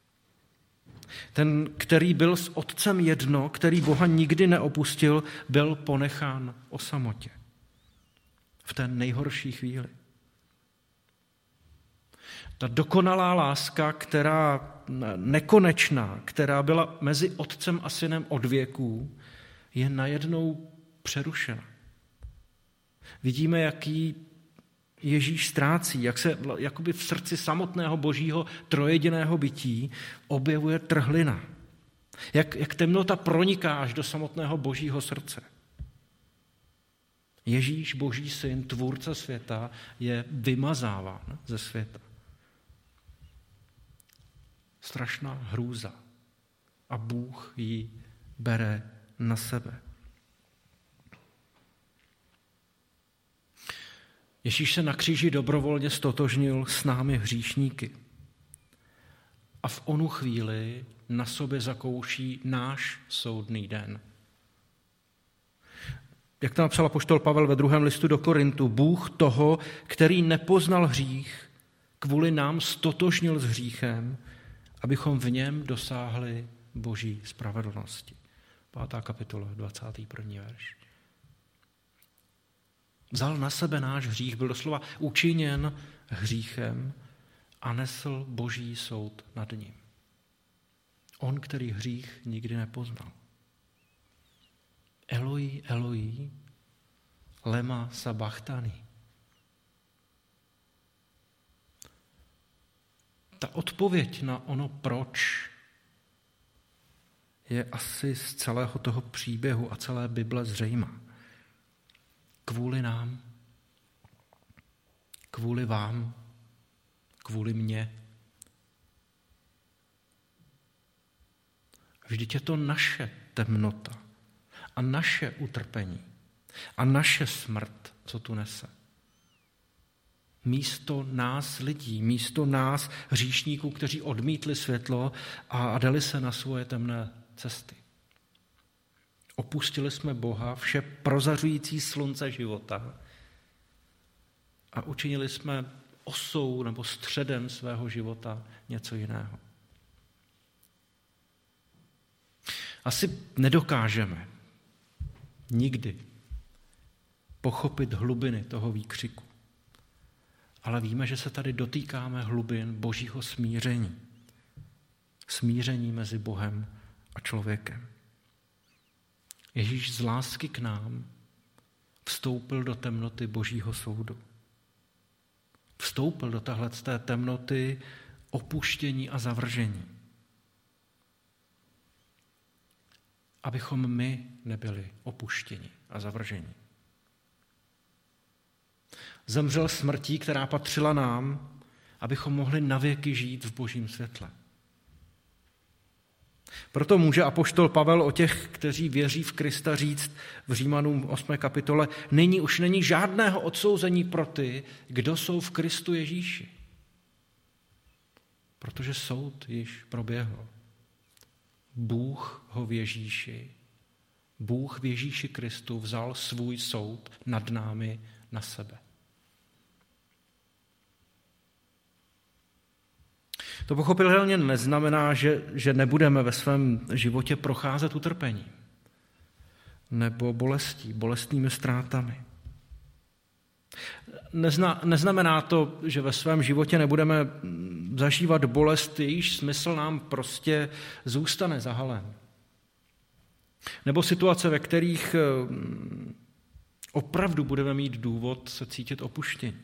S3: Ten, který byl s otcem jedno, který Boha nikdy neopustil, byl ponechán o samotě. V té nejhorší chvíli. Ta dokonalá láska, která nekonečná, která byla mezi otcem a synem od věků, je najednou přerušena. Vidíme, jaký Ježíš ztrácí, jak se jakoby v srdci samotného Božího trojjediného bytí objevuje trhlina. Jak, jak temnota proniká až do samotného Božího srdce. Ježíš, Boží syn, tvůrce světa, je vymazáván ze světa. Strašná hrůza. A Bůh ji bere na sebe. Ježíš se na kříži dobrovolně stotožnil s námi hříšníky. A v onu chvíli na sobě zakouší náš soudný den. Jak to napsal apoštol Pavel ve druhém listu do Korintu, Bůh toho, který nepoznal hřích, kvůli nám stotožnil s hříchem, abychom v něm dosáhli Boží spravedlnosti. Pátá kapitola, dvacátý první verš. Vzal na sebe náš hřích, byl doslova učiněn hříchem a nesl Boží soud nad ním. On, který hřích nikdy nepoznal. Eloi, Eloi, lema sabachthani. Ta odpověď na ono proč je asi z celého toho příběhu a celé Bible zřejmá. Kvůli nám, kvůli vám, kvůli mně. Vždyť je to naše temnota a naše utrpení a naše smrt, co tu nese. Místo nás lidí, místo nás hříšníků, kteří odmítli světlo a dali se na svoje temné cesty. Opustili jsme Boha, vše prozařující slunce života a učinili jsme osou nebo středem svého života něco jiného. Asi nedokážeme nikdy pochopit hlubiny toho výkřiku, ale víme, že se tady dotýkáme hlubin Božího smíření Smíření mezi Bohem a člověkem. Ježíš z lásky k nám vstoupil do temnoty Božího soudu. Vstoupil do téhleté temnoty opuštění a zavržení. Abychom my nebyli opuštěni a zavrženi. Zemřel smrtí, která patřila nám, abychom mohli navěky žít v Božím světle. Proto může apoštol Pavel o těch, kteří věří v Krista, říct v Římanům osmé kapitole: nyní už není žádného odsouzení pro ty, kdo jsou v Kristu Ježíši. Protože soud již proběhl. Bůh ho v Ježíši, Bůh v Ježíši Kristu vzal svůj soud nad námi na sebe. To pochopitelně neznamená, že, že nebudeme ve svém životě procházet utrpení nebo bolestí, bolestnými ztrátami. Nezna, neznamená to, že ve svém životě nebudeme zažívat bolest, jejíž smysl nám prostě zůstane zahalen. Nebo situace, ve kterých opravdu budeme mít důvod se cítit opuštění.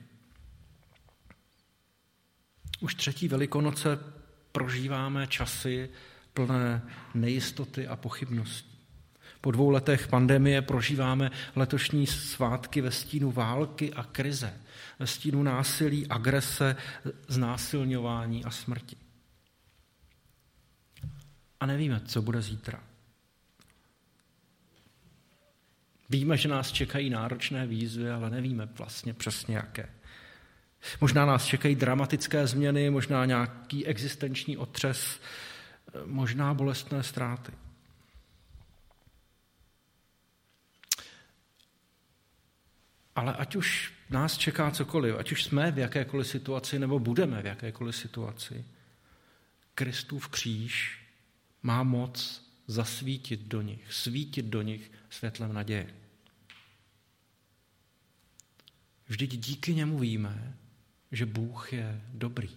S3: Už třetí Velikonoce prožíváme časy plné nejistoty a pochybností. Po dvou letech pandemie prožíváme letošní svátky ve stínu války a krize, ve stínu násilí, agrese, znásilňování a smrti. A nevíme, co bude zítra. Víme, že nás čekají náročné výzvy, ale nevíme vlastně přesně jaké. Možná nás čekají dramatické změny, možná nějaký existenční otřes, možná bolestné ztráty. Ale ať už nás čeká cokoliv, ať už jsme v jakékoliv situaci nebo budeme v jakékoliv situaci, Kristův kříž má moc zasvítit do nich, svítit do nich světlem naděje. Vždyť díky němu víme, že Bůh je dobrý.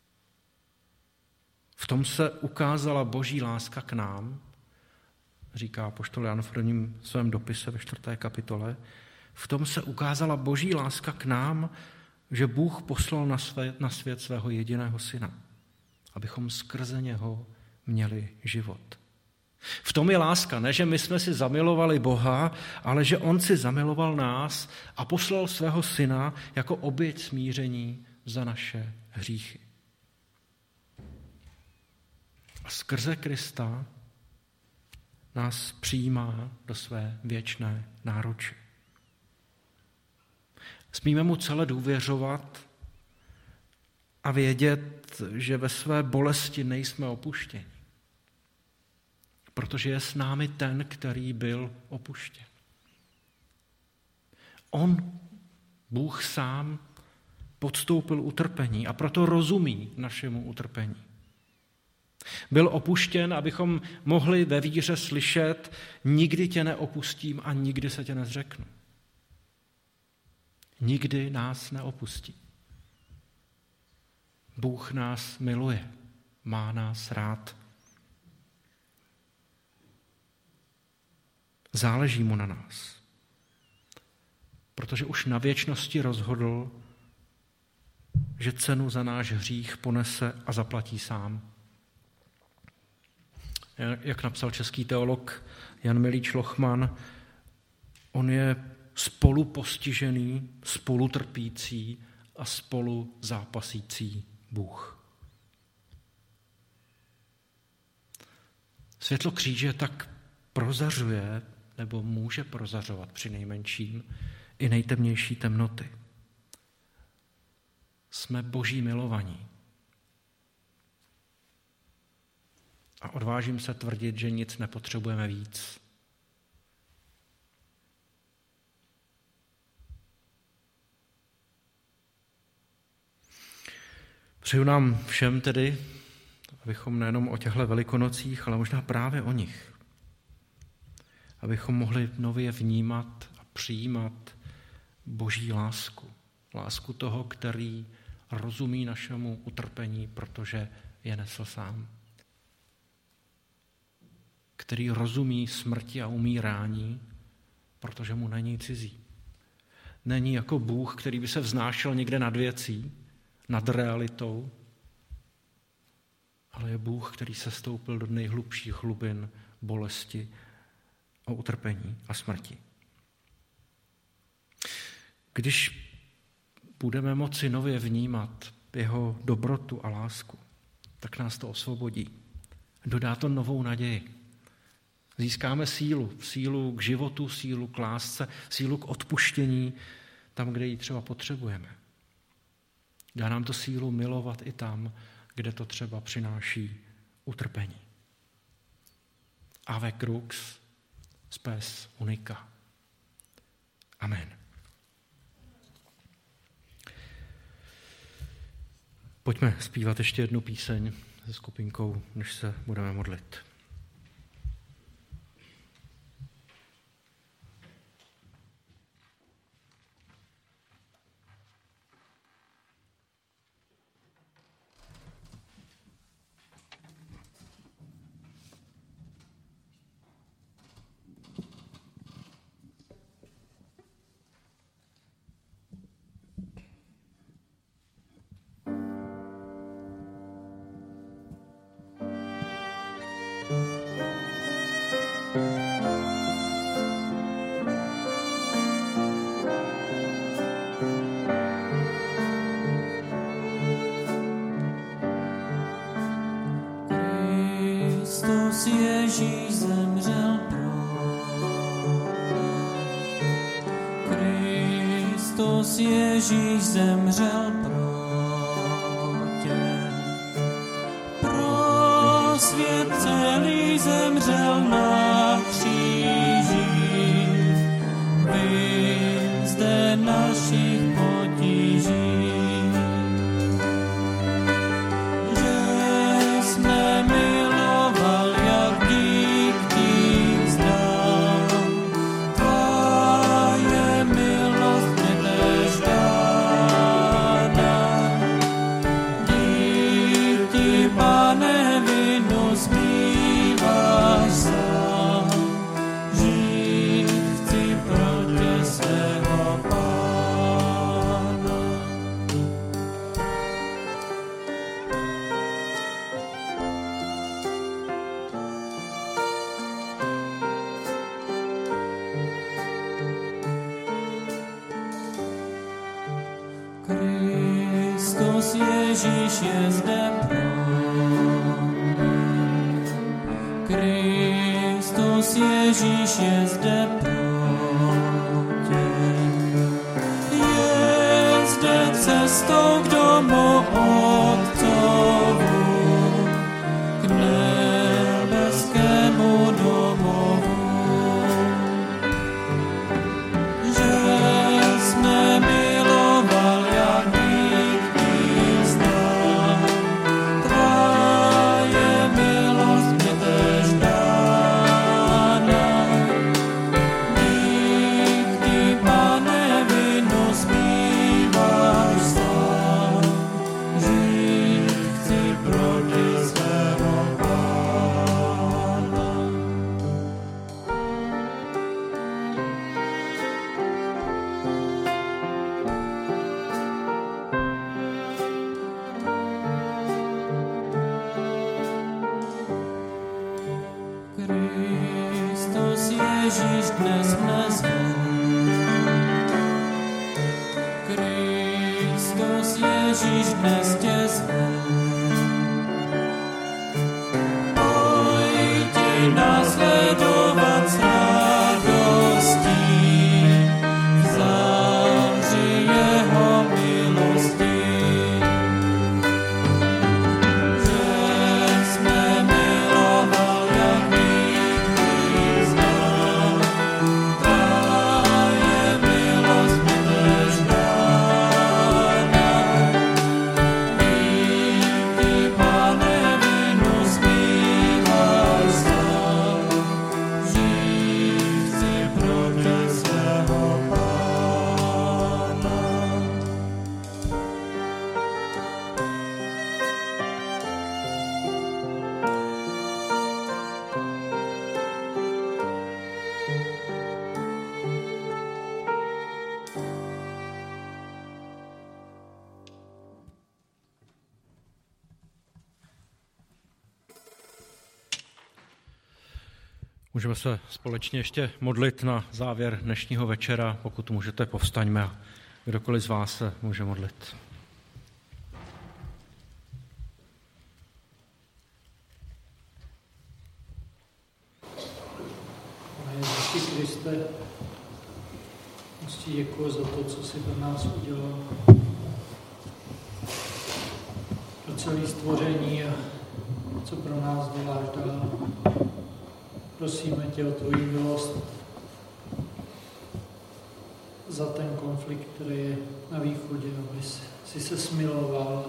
S3: V tom se ukázala Boží láska k nám, říká apoštol Jan v prvním svém dopise ve čtvrté kapitole. V tom se ukázala Boží láska k nám, že Bůh poslal na svět, na svět svého jediného syna, abychom skrze něho měli život. V tom je láska, ne že my jsme si zamilovali Boha, ale že on si zamiloval nás a poslal svého syna jako oběť smíření za naše hříchy. A skrze Krista nás přijímá do své věčné náruče. Smíme mu celé důvěřovat a vědět, že ve své bolesti nejsme opuštěni. Protože je s námi ten, který byl opuštěn. On, Bůh sám, podstoupil utrpení a proto rozumí našemu utrpení. Byl opuštěn, abychom mohli ve víře slyšet: nikdy tě neopustím a nikdy se tě nezřeknu. Nikdy nás neopustí. Bůh nás miluje, má nás rád. Záleží mu na nás, protože už na věčnosti rozhodl, že cenu za náš hřích ponese a zaplatí sám. Jak napsal český teolog Jan Milíč Lochman, on je spolu postižený, spolu trpící a spolu zápasící Bůh. Světlo kříže tak prozařuje, nebo může prozařovat při nejmenším i nejtemnější temnoty. Jsme Boží milovaní. A odvážím se tvrdit, že nic nepotřebujeme víc. Přeju nám všem tedy, abychom nejenom o těchto velikonocích, ale možná právě o nich, abychom mohli nově vnímat a přijímat Boží lásku. Lásku toho, který rozumí našemu utrpení, protože je nesl sám. který rozumí smrti a umírání, protože mu není cizí. Není jako Bůh, který by se vznášel někde nad věcí, nad realitou, ale je Bůh, který se stoupil do nejhlubších hlubin bolesti a utrpení a smrti. Když budeme moci nově vnímat jeho dobrotu a lásku, tak nás to osvobodí. Dodá to novou naději. Získáme sílu, sílu k životu, sílu k lásce, sílu k odpuštění tam, kde ji třeba potřebujeme. Dá nám to sílu milovat i tam, kde to třeba přináší utrpení. Ave crux spes unica. Amen. Pojďme zpívat ještě jednu píseň se skupinkou, než se budeme modlit.
S9: Ježíš zemřel pro Kristus Ježíš zemřel pro tě. Pro svět celý zemřel na kříži, vin zde našich potíží. Kristus Ježíš je zde pro mě. Kristus Ježíš je zde pro tě. Je zde cestou k domu Otcovu, k nebeskému domovu. Že jsme miloval jak nikdy znám, tvá je milost mě též dána. Nikdy, Pane, vinu zpíváš sám, žít chci pro ty svého Pána. Kristus Ježíš dnes mne zve. Kristus Ježíš dnes tě zve. Pojď následovat s radostí, zavři jeho milosti. Že jsme miloval jak nikdy znám, tvá je milost mě též dána. Díky, Pane, vinu zpíváš sám,
S3: Můžeme se společně ještě modlit na závěr dnešního večera. Pokud můžete, povstaňme a kdokoliv z vás se může modlit.
S5: Pane Ježíši Kriste, moc ti děkuji za to, co jsi pro nás udělal. Pro celé stvoření a co pro nás děláš dál. Prosíme tě o tvoji milost za ten konflikt, který je na východě, aby si se smiloval.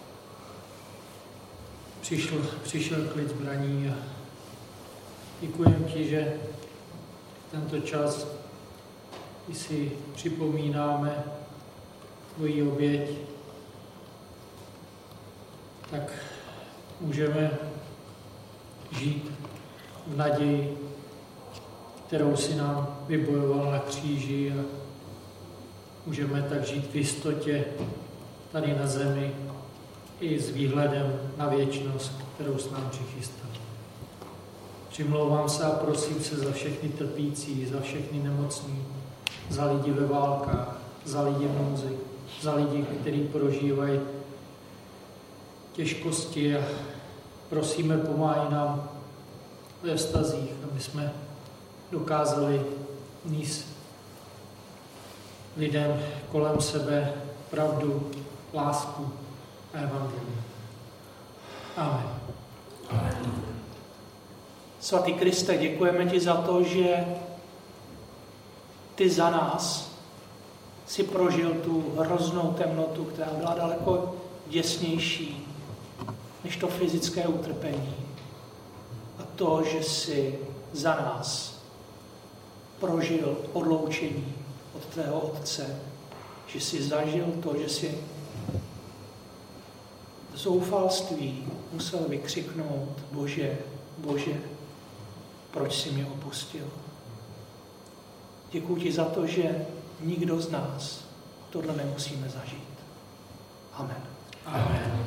S5: Přišel, přišel klid zbraní a děkujem ti, že tento čas, kdy si připomínáme tvoji oběť, tak můžeme žít v naději, kterou si nám vybojoval na kříži, a můžeme tak žít v jistotě tady na zemi i s výhledem na věčnost, kterou s nám přichystal. Přimlouvám se a prosím se za všechny trpící, za všechny nemocní, za lidi ve válkách, za lidi v nouzi, za lidi, kteří prožívají těžkosti, a prosíme, pomáhaj nám ve vztazích, aby jsme dokázali níst lidem kolem sebe pravdu, lásku a evangelium. Amen. Amen. Svatý Kriste, děkujeme ti za to, že ty za nás si prožil tu hroznou temnotu, která byla daleko děsnější než to fyzické utrpení. A to, že jsi za nás prožil odloučení od tvého Otce, že jsi zažil to, že jsi v zoufalství musel vykřiknout: Bože, Bože, proč jsi mě opustil? Děkuji ti za to, že nikdo z nás tohle nemusíme zažít. Amen. Amen.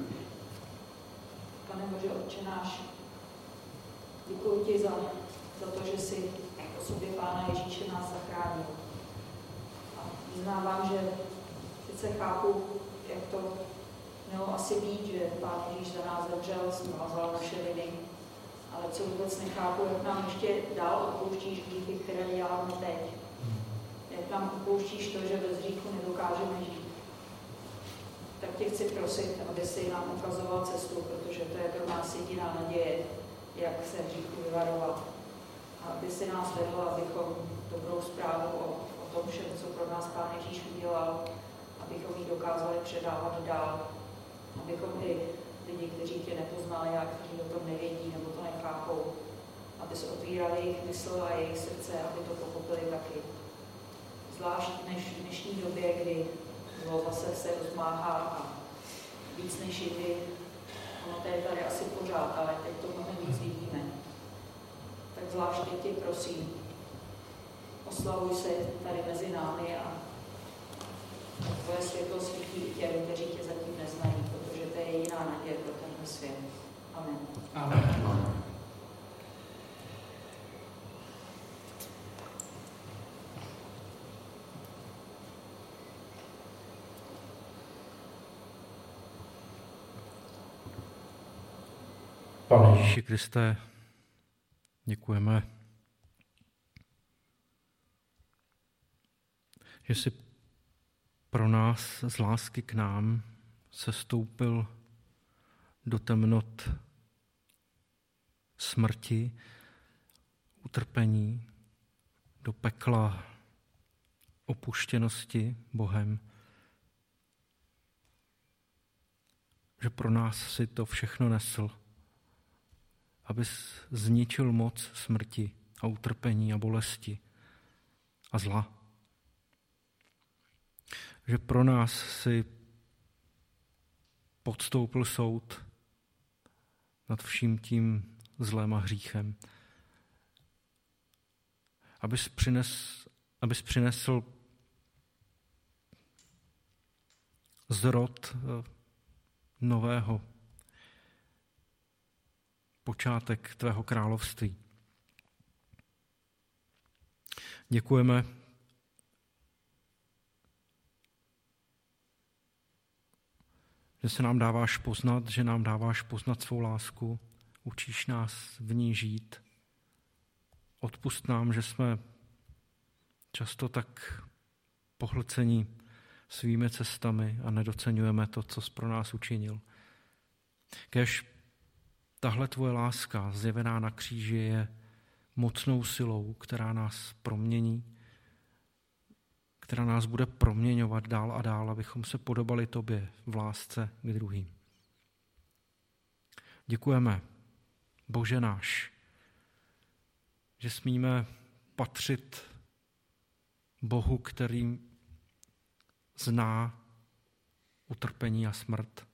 S12: Pane Bože, Otče náš, děkuji ti za, za to, že jsi v osobě Pána Ježíše nás zachránil. A vyznávám, že sice chápu, jak to mělo asi být, že Pán Ježíš za nás zemřel, smazal naše viny, ale co vůbec nechápu, jak nám ještě dál odpouštíš hříchy, které děláme teď. Jak nám odpouštíš to, že bez hříchu nedokážeme žít. Tak tě chci prosit, aby si nám ukazoval cestu, protože to je pro nás jediná naděje, jak se hříchu vyvarovat. A aby si nás vedl, abychom dobrou zprávu o, o tom všem, co pro nás Pán Ježíš udělal, abychom ji dokázali předávat dál. Abychom i lidi, kteří tě nepoznali a kteří o tom nevědí nebo to nechápou, aby se otvírali jejich mysl a jejich srdce, aby to pochopili taky. Zvlášť než v dnešní době, kdy zlo zase se rozmáhá a víc než jindy, ono to je tady asi pořád, ale teď to mnohem víc vidíme. Tak zvlášť teď tě prosím, oslavuj se tady mezi námi a tvoje světlo svítí i těm, kteří tě zatím neznají, protože to je jediná naděje pro tenhle svět. Amen.
S5: Amen.
S3: Pane Ježíši Kriste, děkujeme, že jsi pro nás z lásky k nám sestoupil do temnot smrti, utrpení, do pekla opuštěnosti Bohem. Že pro nás si to všechno nesl, abys zničil moc smrti a utrpení a bolesti a zla. Že pro nás si podstoupil soud nad vším tím zlem a hříchem. Abys, přines, abys přinesl zrod nového, počátek tvého království. Děkujeme, že se nám dáváš poznat, že nám dáváš poznat svou lásku, učíš nás v ní žít. Odpusť nám, že jsme často tak pohlcení svými cestami a nedoceňujeme to, co jsi pro nás učinil. Kéž tahle tvoje láska zjevená na kříži je mocnou silou, která nás promění, která nás bude proměňovat dál a dál, abychom se podobali tobě v lásce k druhým. Děkujeme, Bože náš, že smíme patřit Bohu, který zná utrpení a smrt,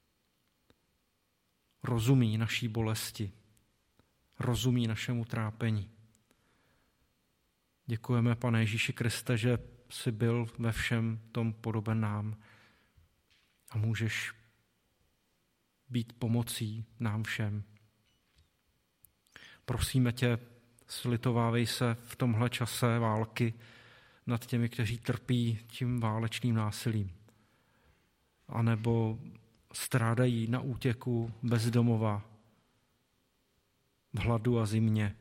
S3: rozumí naší bolesti, rozumí našemu trápení. Děkujeme, Pane Ježíši Kriste, že jsi byl ve všem tom podoben nám a můžeš být pomocí nám všem. Prosíme tě, slitovávej se v tomhle čase války nad těmi, kteří trpí tím válečným násilím, anebo strádají na útěku bez domova, v hladu a zimě.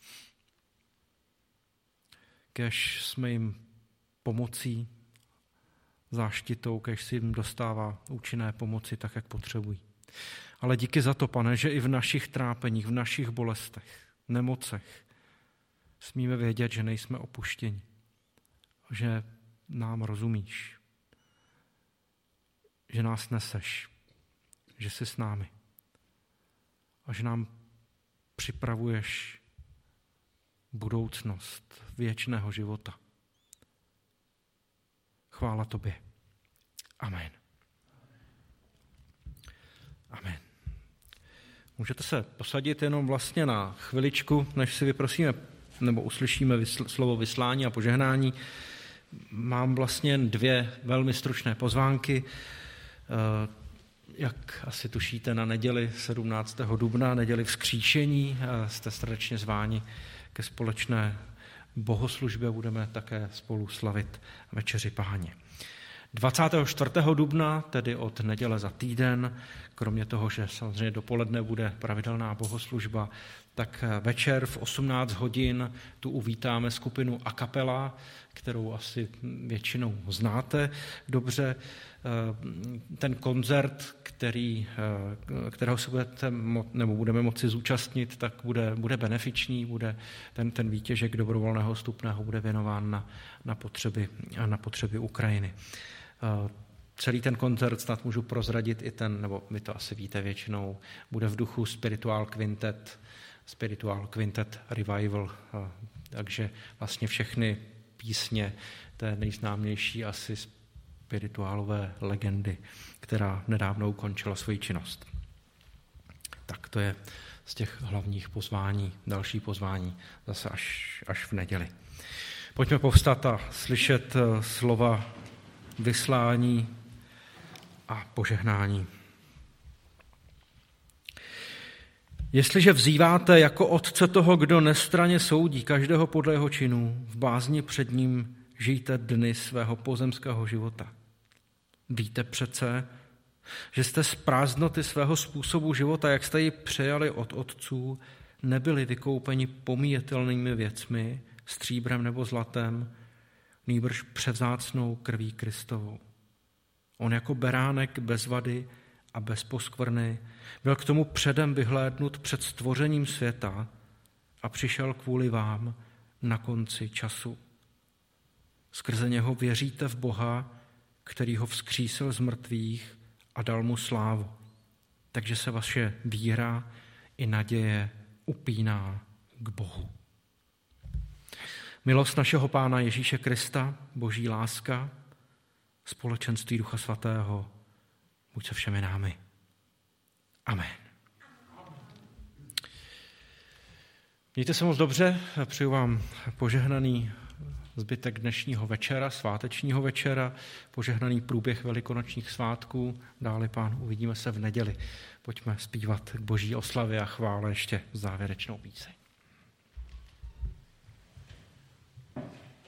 S3: Kéž jsme jim pomocí, záštitou, kéž si jim dostává účinné pomoci tak, jak potřebují. Ale díky za to, Pane, že i v našich trápeních, v našich bolestech, nemocech smíme vědět, že nejsme opuštěni, že nám rozumíš, že nás neseš, že jsi s námi a že nám připravuješ budoucnost věčného života. Chvála tobě. Amen. Amen. Můžete se posadit jenom vlastně na chviličku, než si vyprosíme nebo uslyšíme vysl- slovo vyslání a požehnání. Mám vlastně dvě velmi stručné pozvánky. Jak asi tušíte, na neděli sedmnáctého dubna, neděli Vzkříšení, jste srdečně zváni ke společné bohoslužbě, budeme také spolu slavit Večeři Páně. dvacátého čtvrtého dubna, tedy od neděle za týden, kromě toho, že samozřejmě dopoledne bude pravidelná bohoslužba, tak večer v osmnáct hodin tu uvítáme skupinu A Cappella, kterou asi většinou znáte dobře. Ten koncert, který, kterého se budete, nebo budeme moci zúčastnit, tak bude, bude benefiční, bude ten, ten výtěžek dobrovolného vstupného bude věnován na, na, potřeby, na potřeby Ukrajiny. Celý ten koncert, snad můžu prozradit i ten, nebo vy to asi víte většinou, bude v duchu Spiritual Quintet, Spiritual Quintet Revival, takže vlastně všechny písně té nejznámější asi spirituálové legendy, která nedávno ukončila svoji činnost. Tak to je z těch hlavních pozvání, další pozvání zase až, až v neděli. Pojďme povstat a slyšet slova vyslání a požehnání. Jestliže vzýváte jako otce toho, kdo nestranně soudí každého podle jeho činů, v bázni před ním žijte dny svého pozemského života. Víte přece, že jste z prázdnoty svého způsobu života, jak jste ji přejali od otců, nebyli vykoupeni pomíjetelnými věcmi, stříbrem nebo zlatem, nýbrž převzácnou krví Kristovou. On jako beránek bez vady a bez poskvrny byl k tomu předem vyhlédnut před stvořením světa a přišel kvůli vám na konci času. Skrze něho věříte v Boha, který ho vzkřísil z mrtvých a dal mu slávu. Takže se vaše víra i naděje upíná k Bohu. Milost našeho Pána Ježíše Krista, Boží láska, společenství Ducha Svatého, buď se všemi námi. Amen. Mějte se moc dobře, přeju vám požehnaný zbytek dnešního večera, svátečního večera, požehnaný průběh velikonočních svátků. Dále, Pán, uvidíme se v neděli. Pojďme zpívat k Boží oslavě a chvále ještě závěrečnou píseň.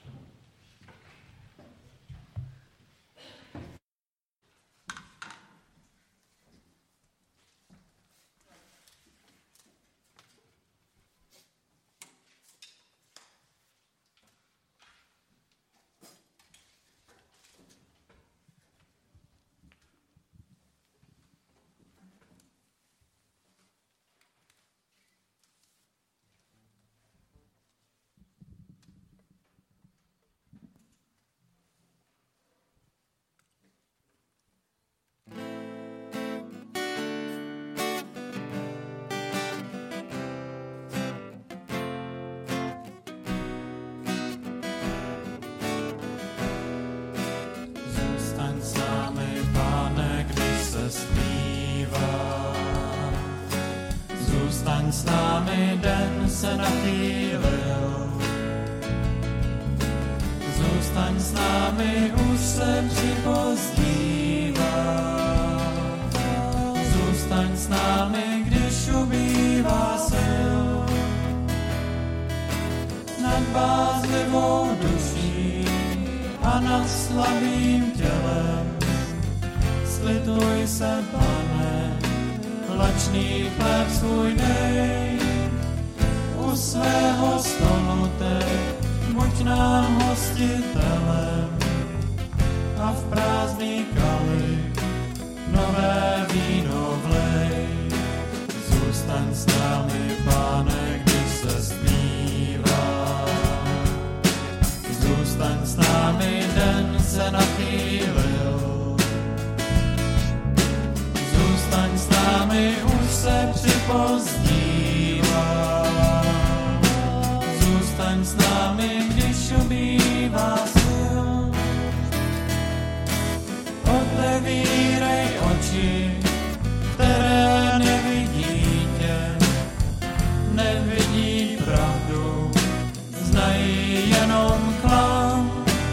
S8: Zůstaň s námi, den se nachýlil. Zůstaň s námi, už se připozdívá. Zůstaň s námi, když ubývá sil. Nad bázlivou duší a nad slabým tělem slituj se, Pane, lačný chléb svůj dej. U svého stolu teď buď nám hostitelem a v prázdný kalich nové víno vlej. Zůstaň s námi, Pane, když se zpívá. Zůstaň s námi, den se nachýlil. Zůstaň s námi, už se připozdívá. Zůstaň s námi, když ubývá sil. Otevírej oči, které nevidí tě, nevidí pravdu, znají jenom klam.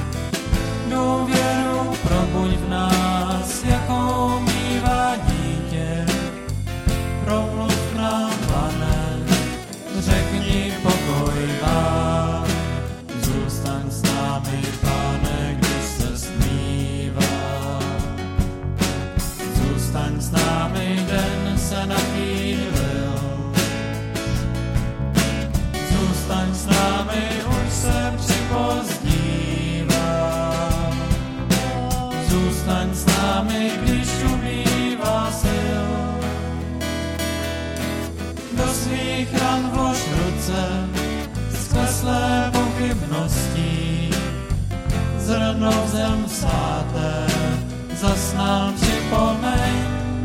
S8: Důvěru probuď v nás, jakou mívá dítě. Promluv nám, Pane, řekni pokoj vám. Zůstaň s námi, Pane, když se smívá. Zůstaň s námi, den se nachýlil. Zůstaň s námi, už se připozdívá. Zůstaň s námi, když ubývá sil. Do svých ran vlož ruce, skleslé pochybností. Zrno v zem vsáté, zasnal připomeň.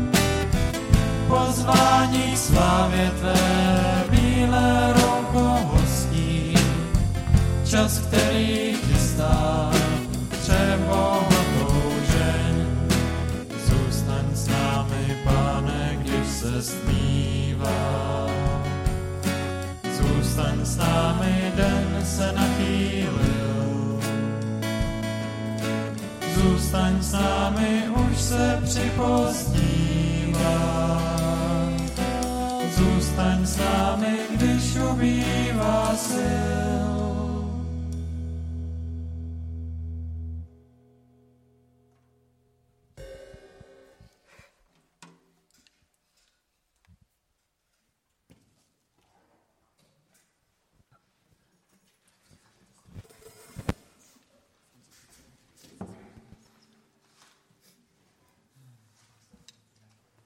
S8: Pozvání svá větve, bílé roucho hostí. Čas, který chystá přebohatou žeň. Zůstaň s námi, Pane, když se zpívá. Zůstaň s námi, den se nachýlil. Zůstaň s námi, už se připozdívá. Zůstaň s námi, když ubývá sil.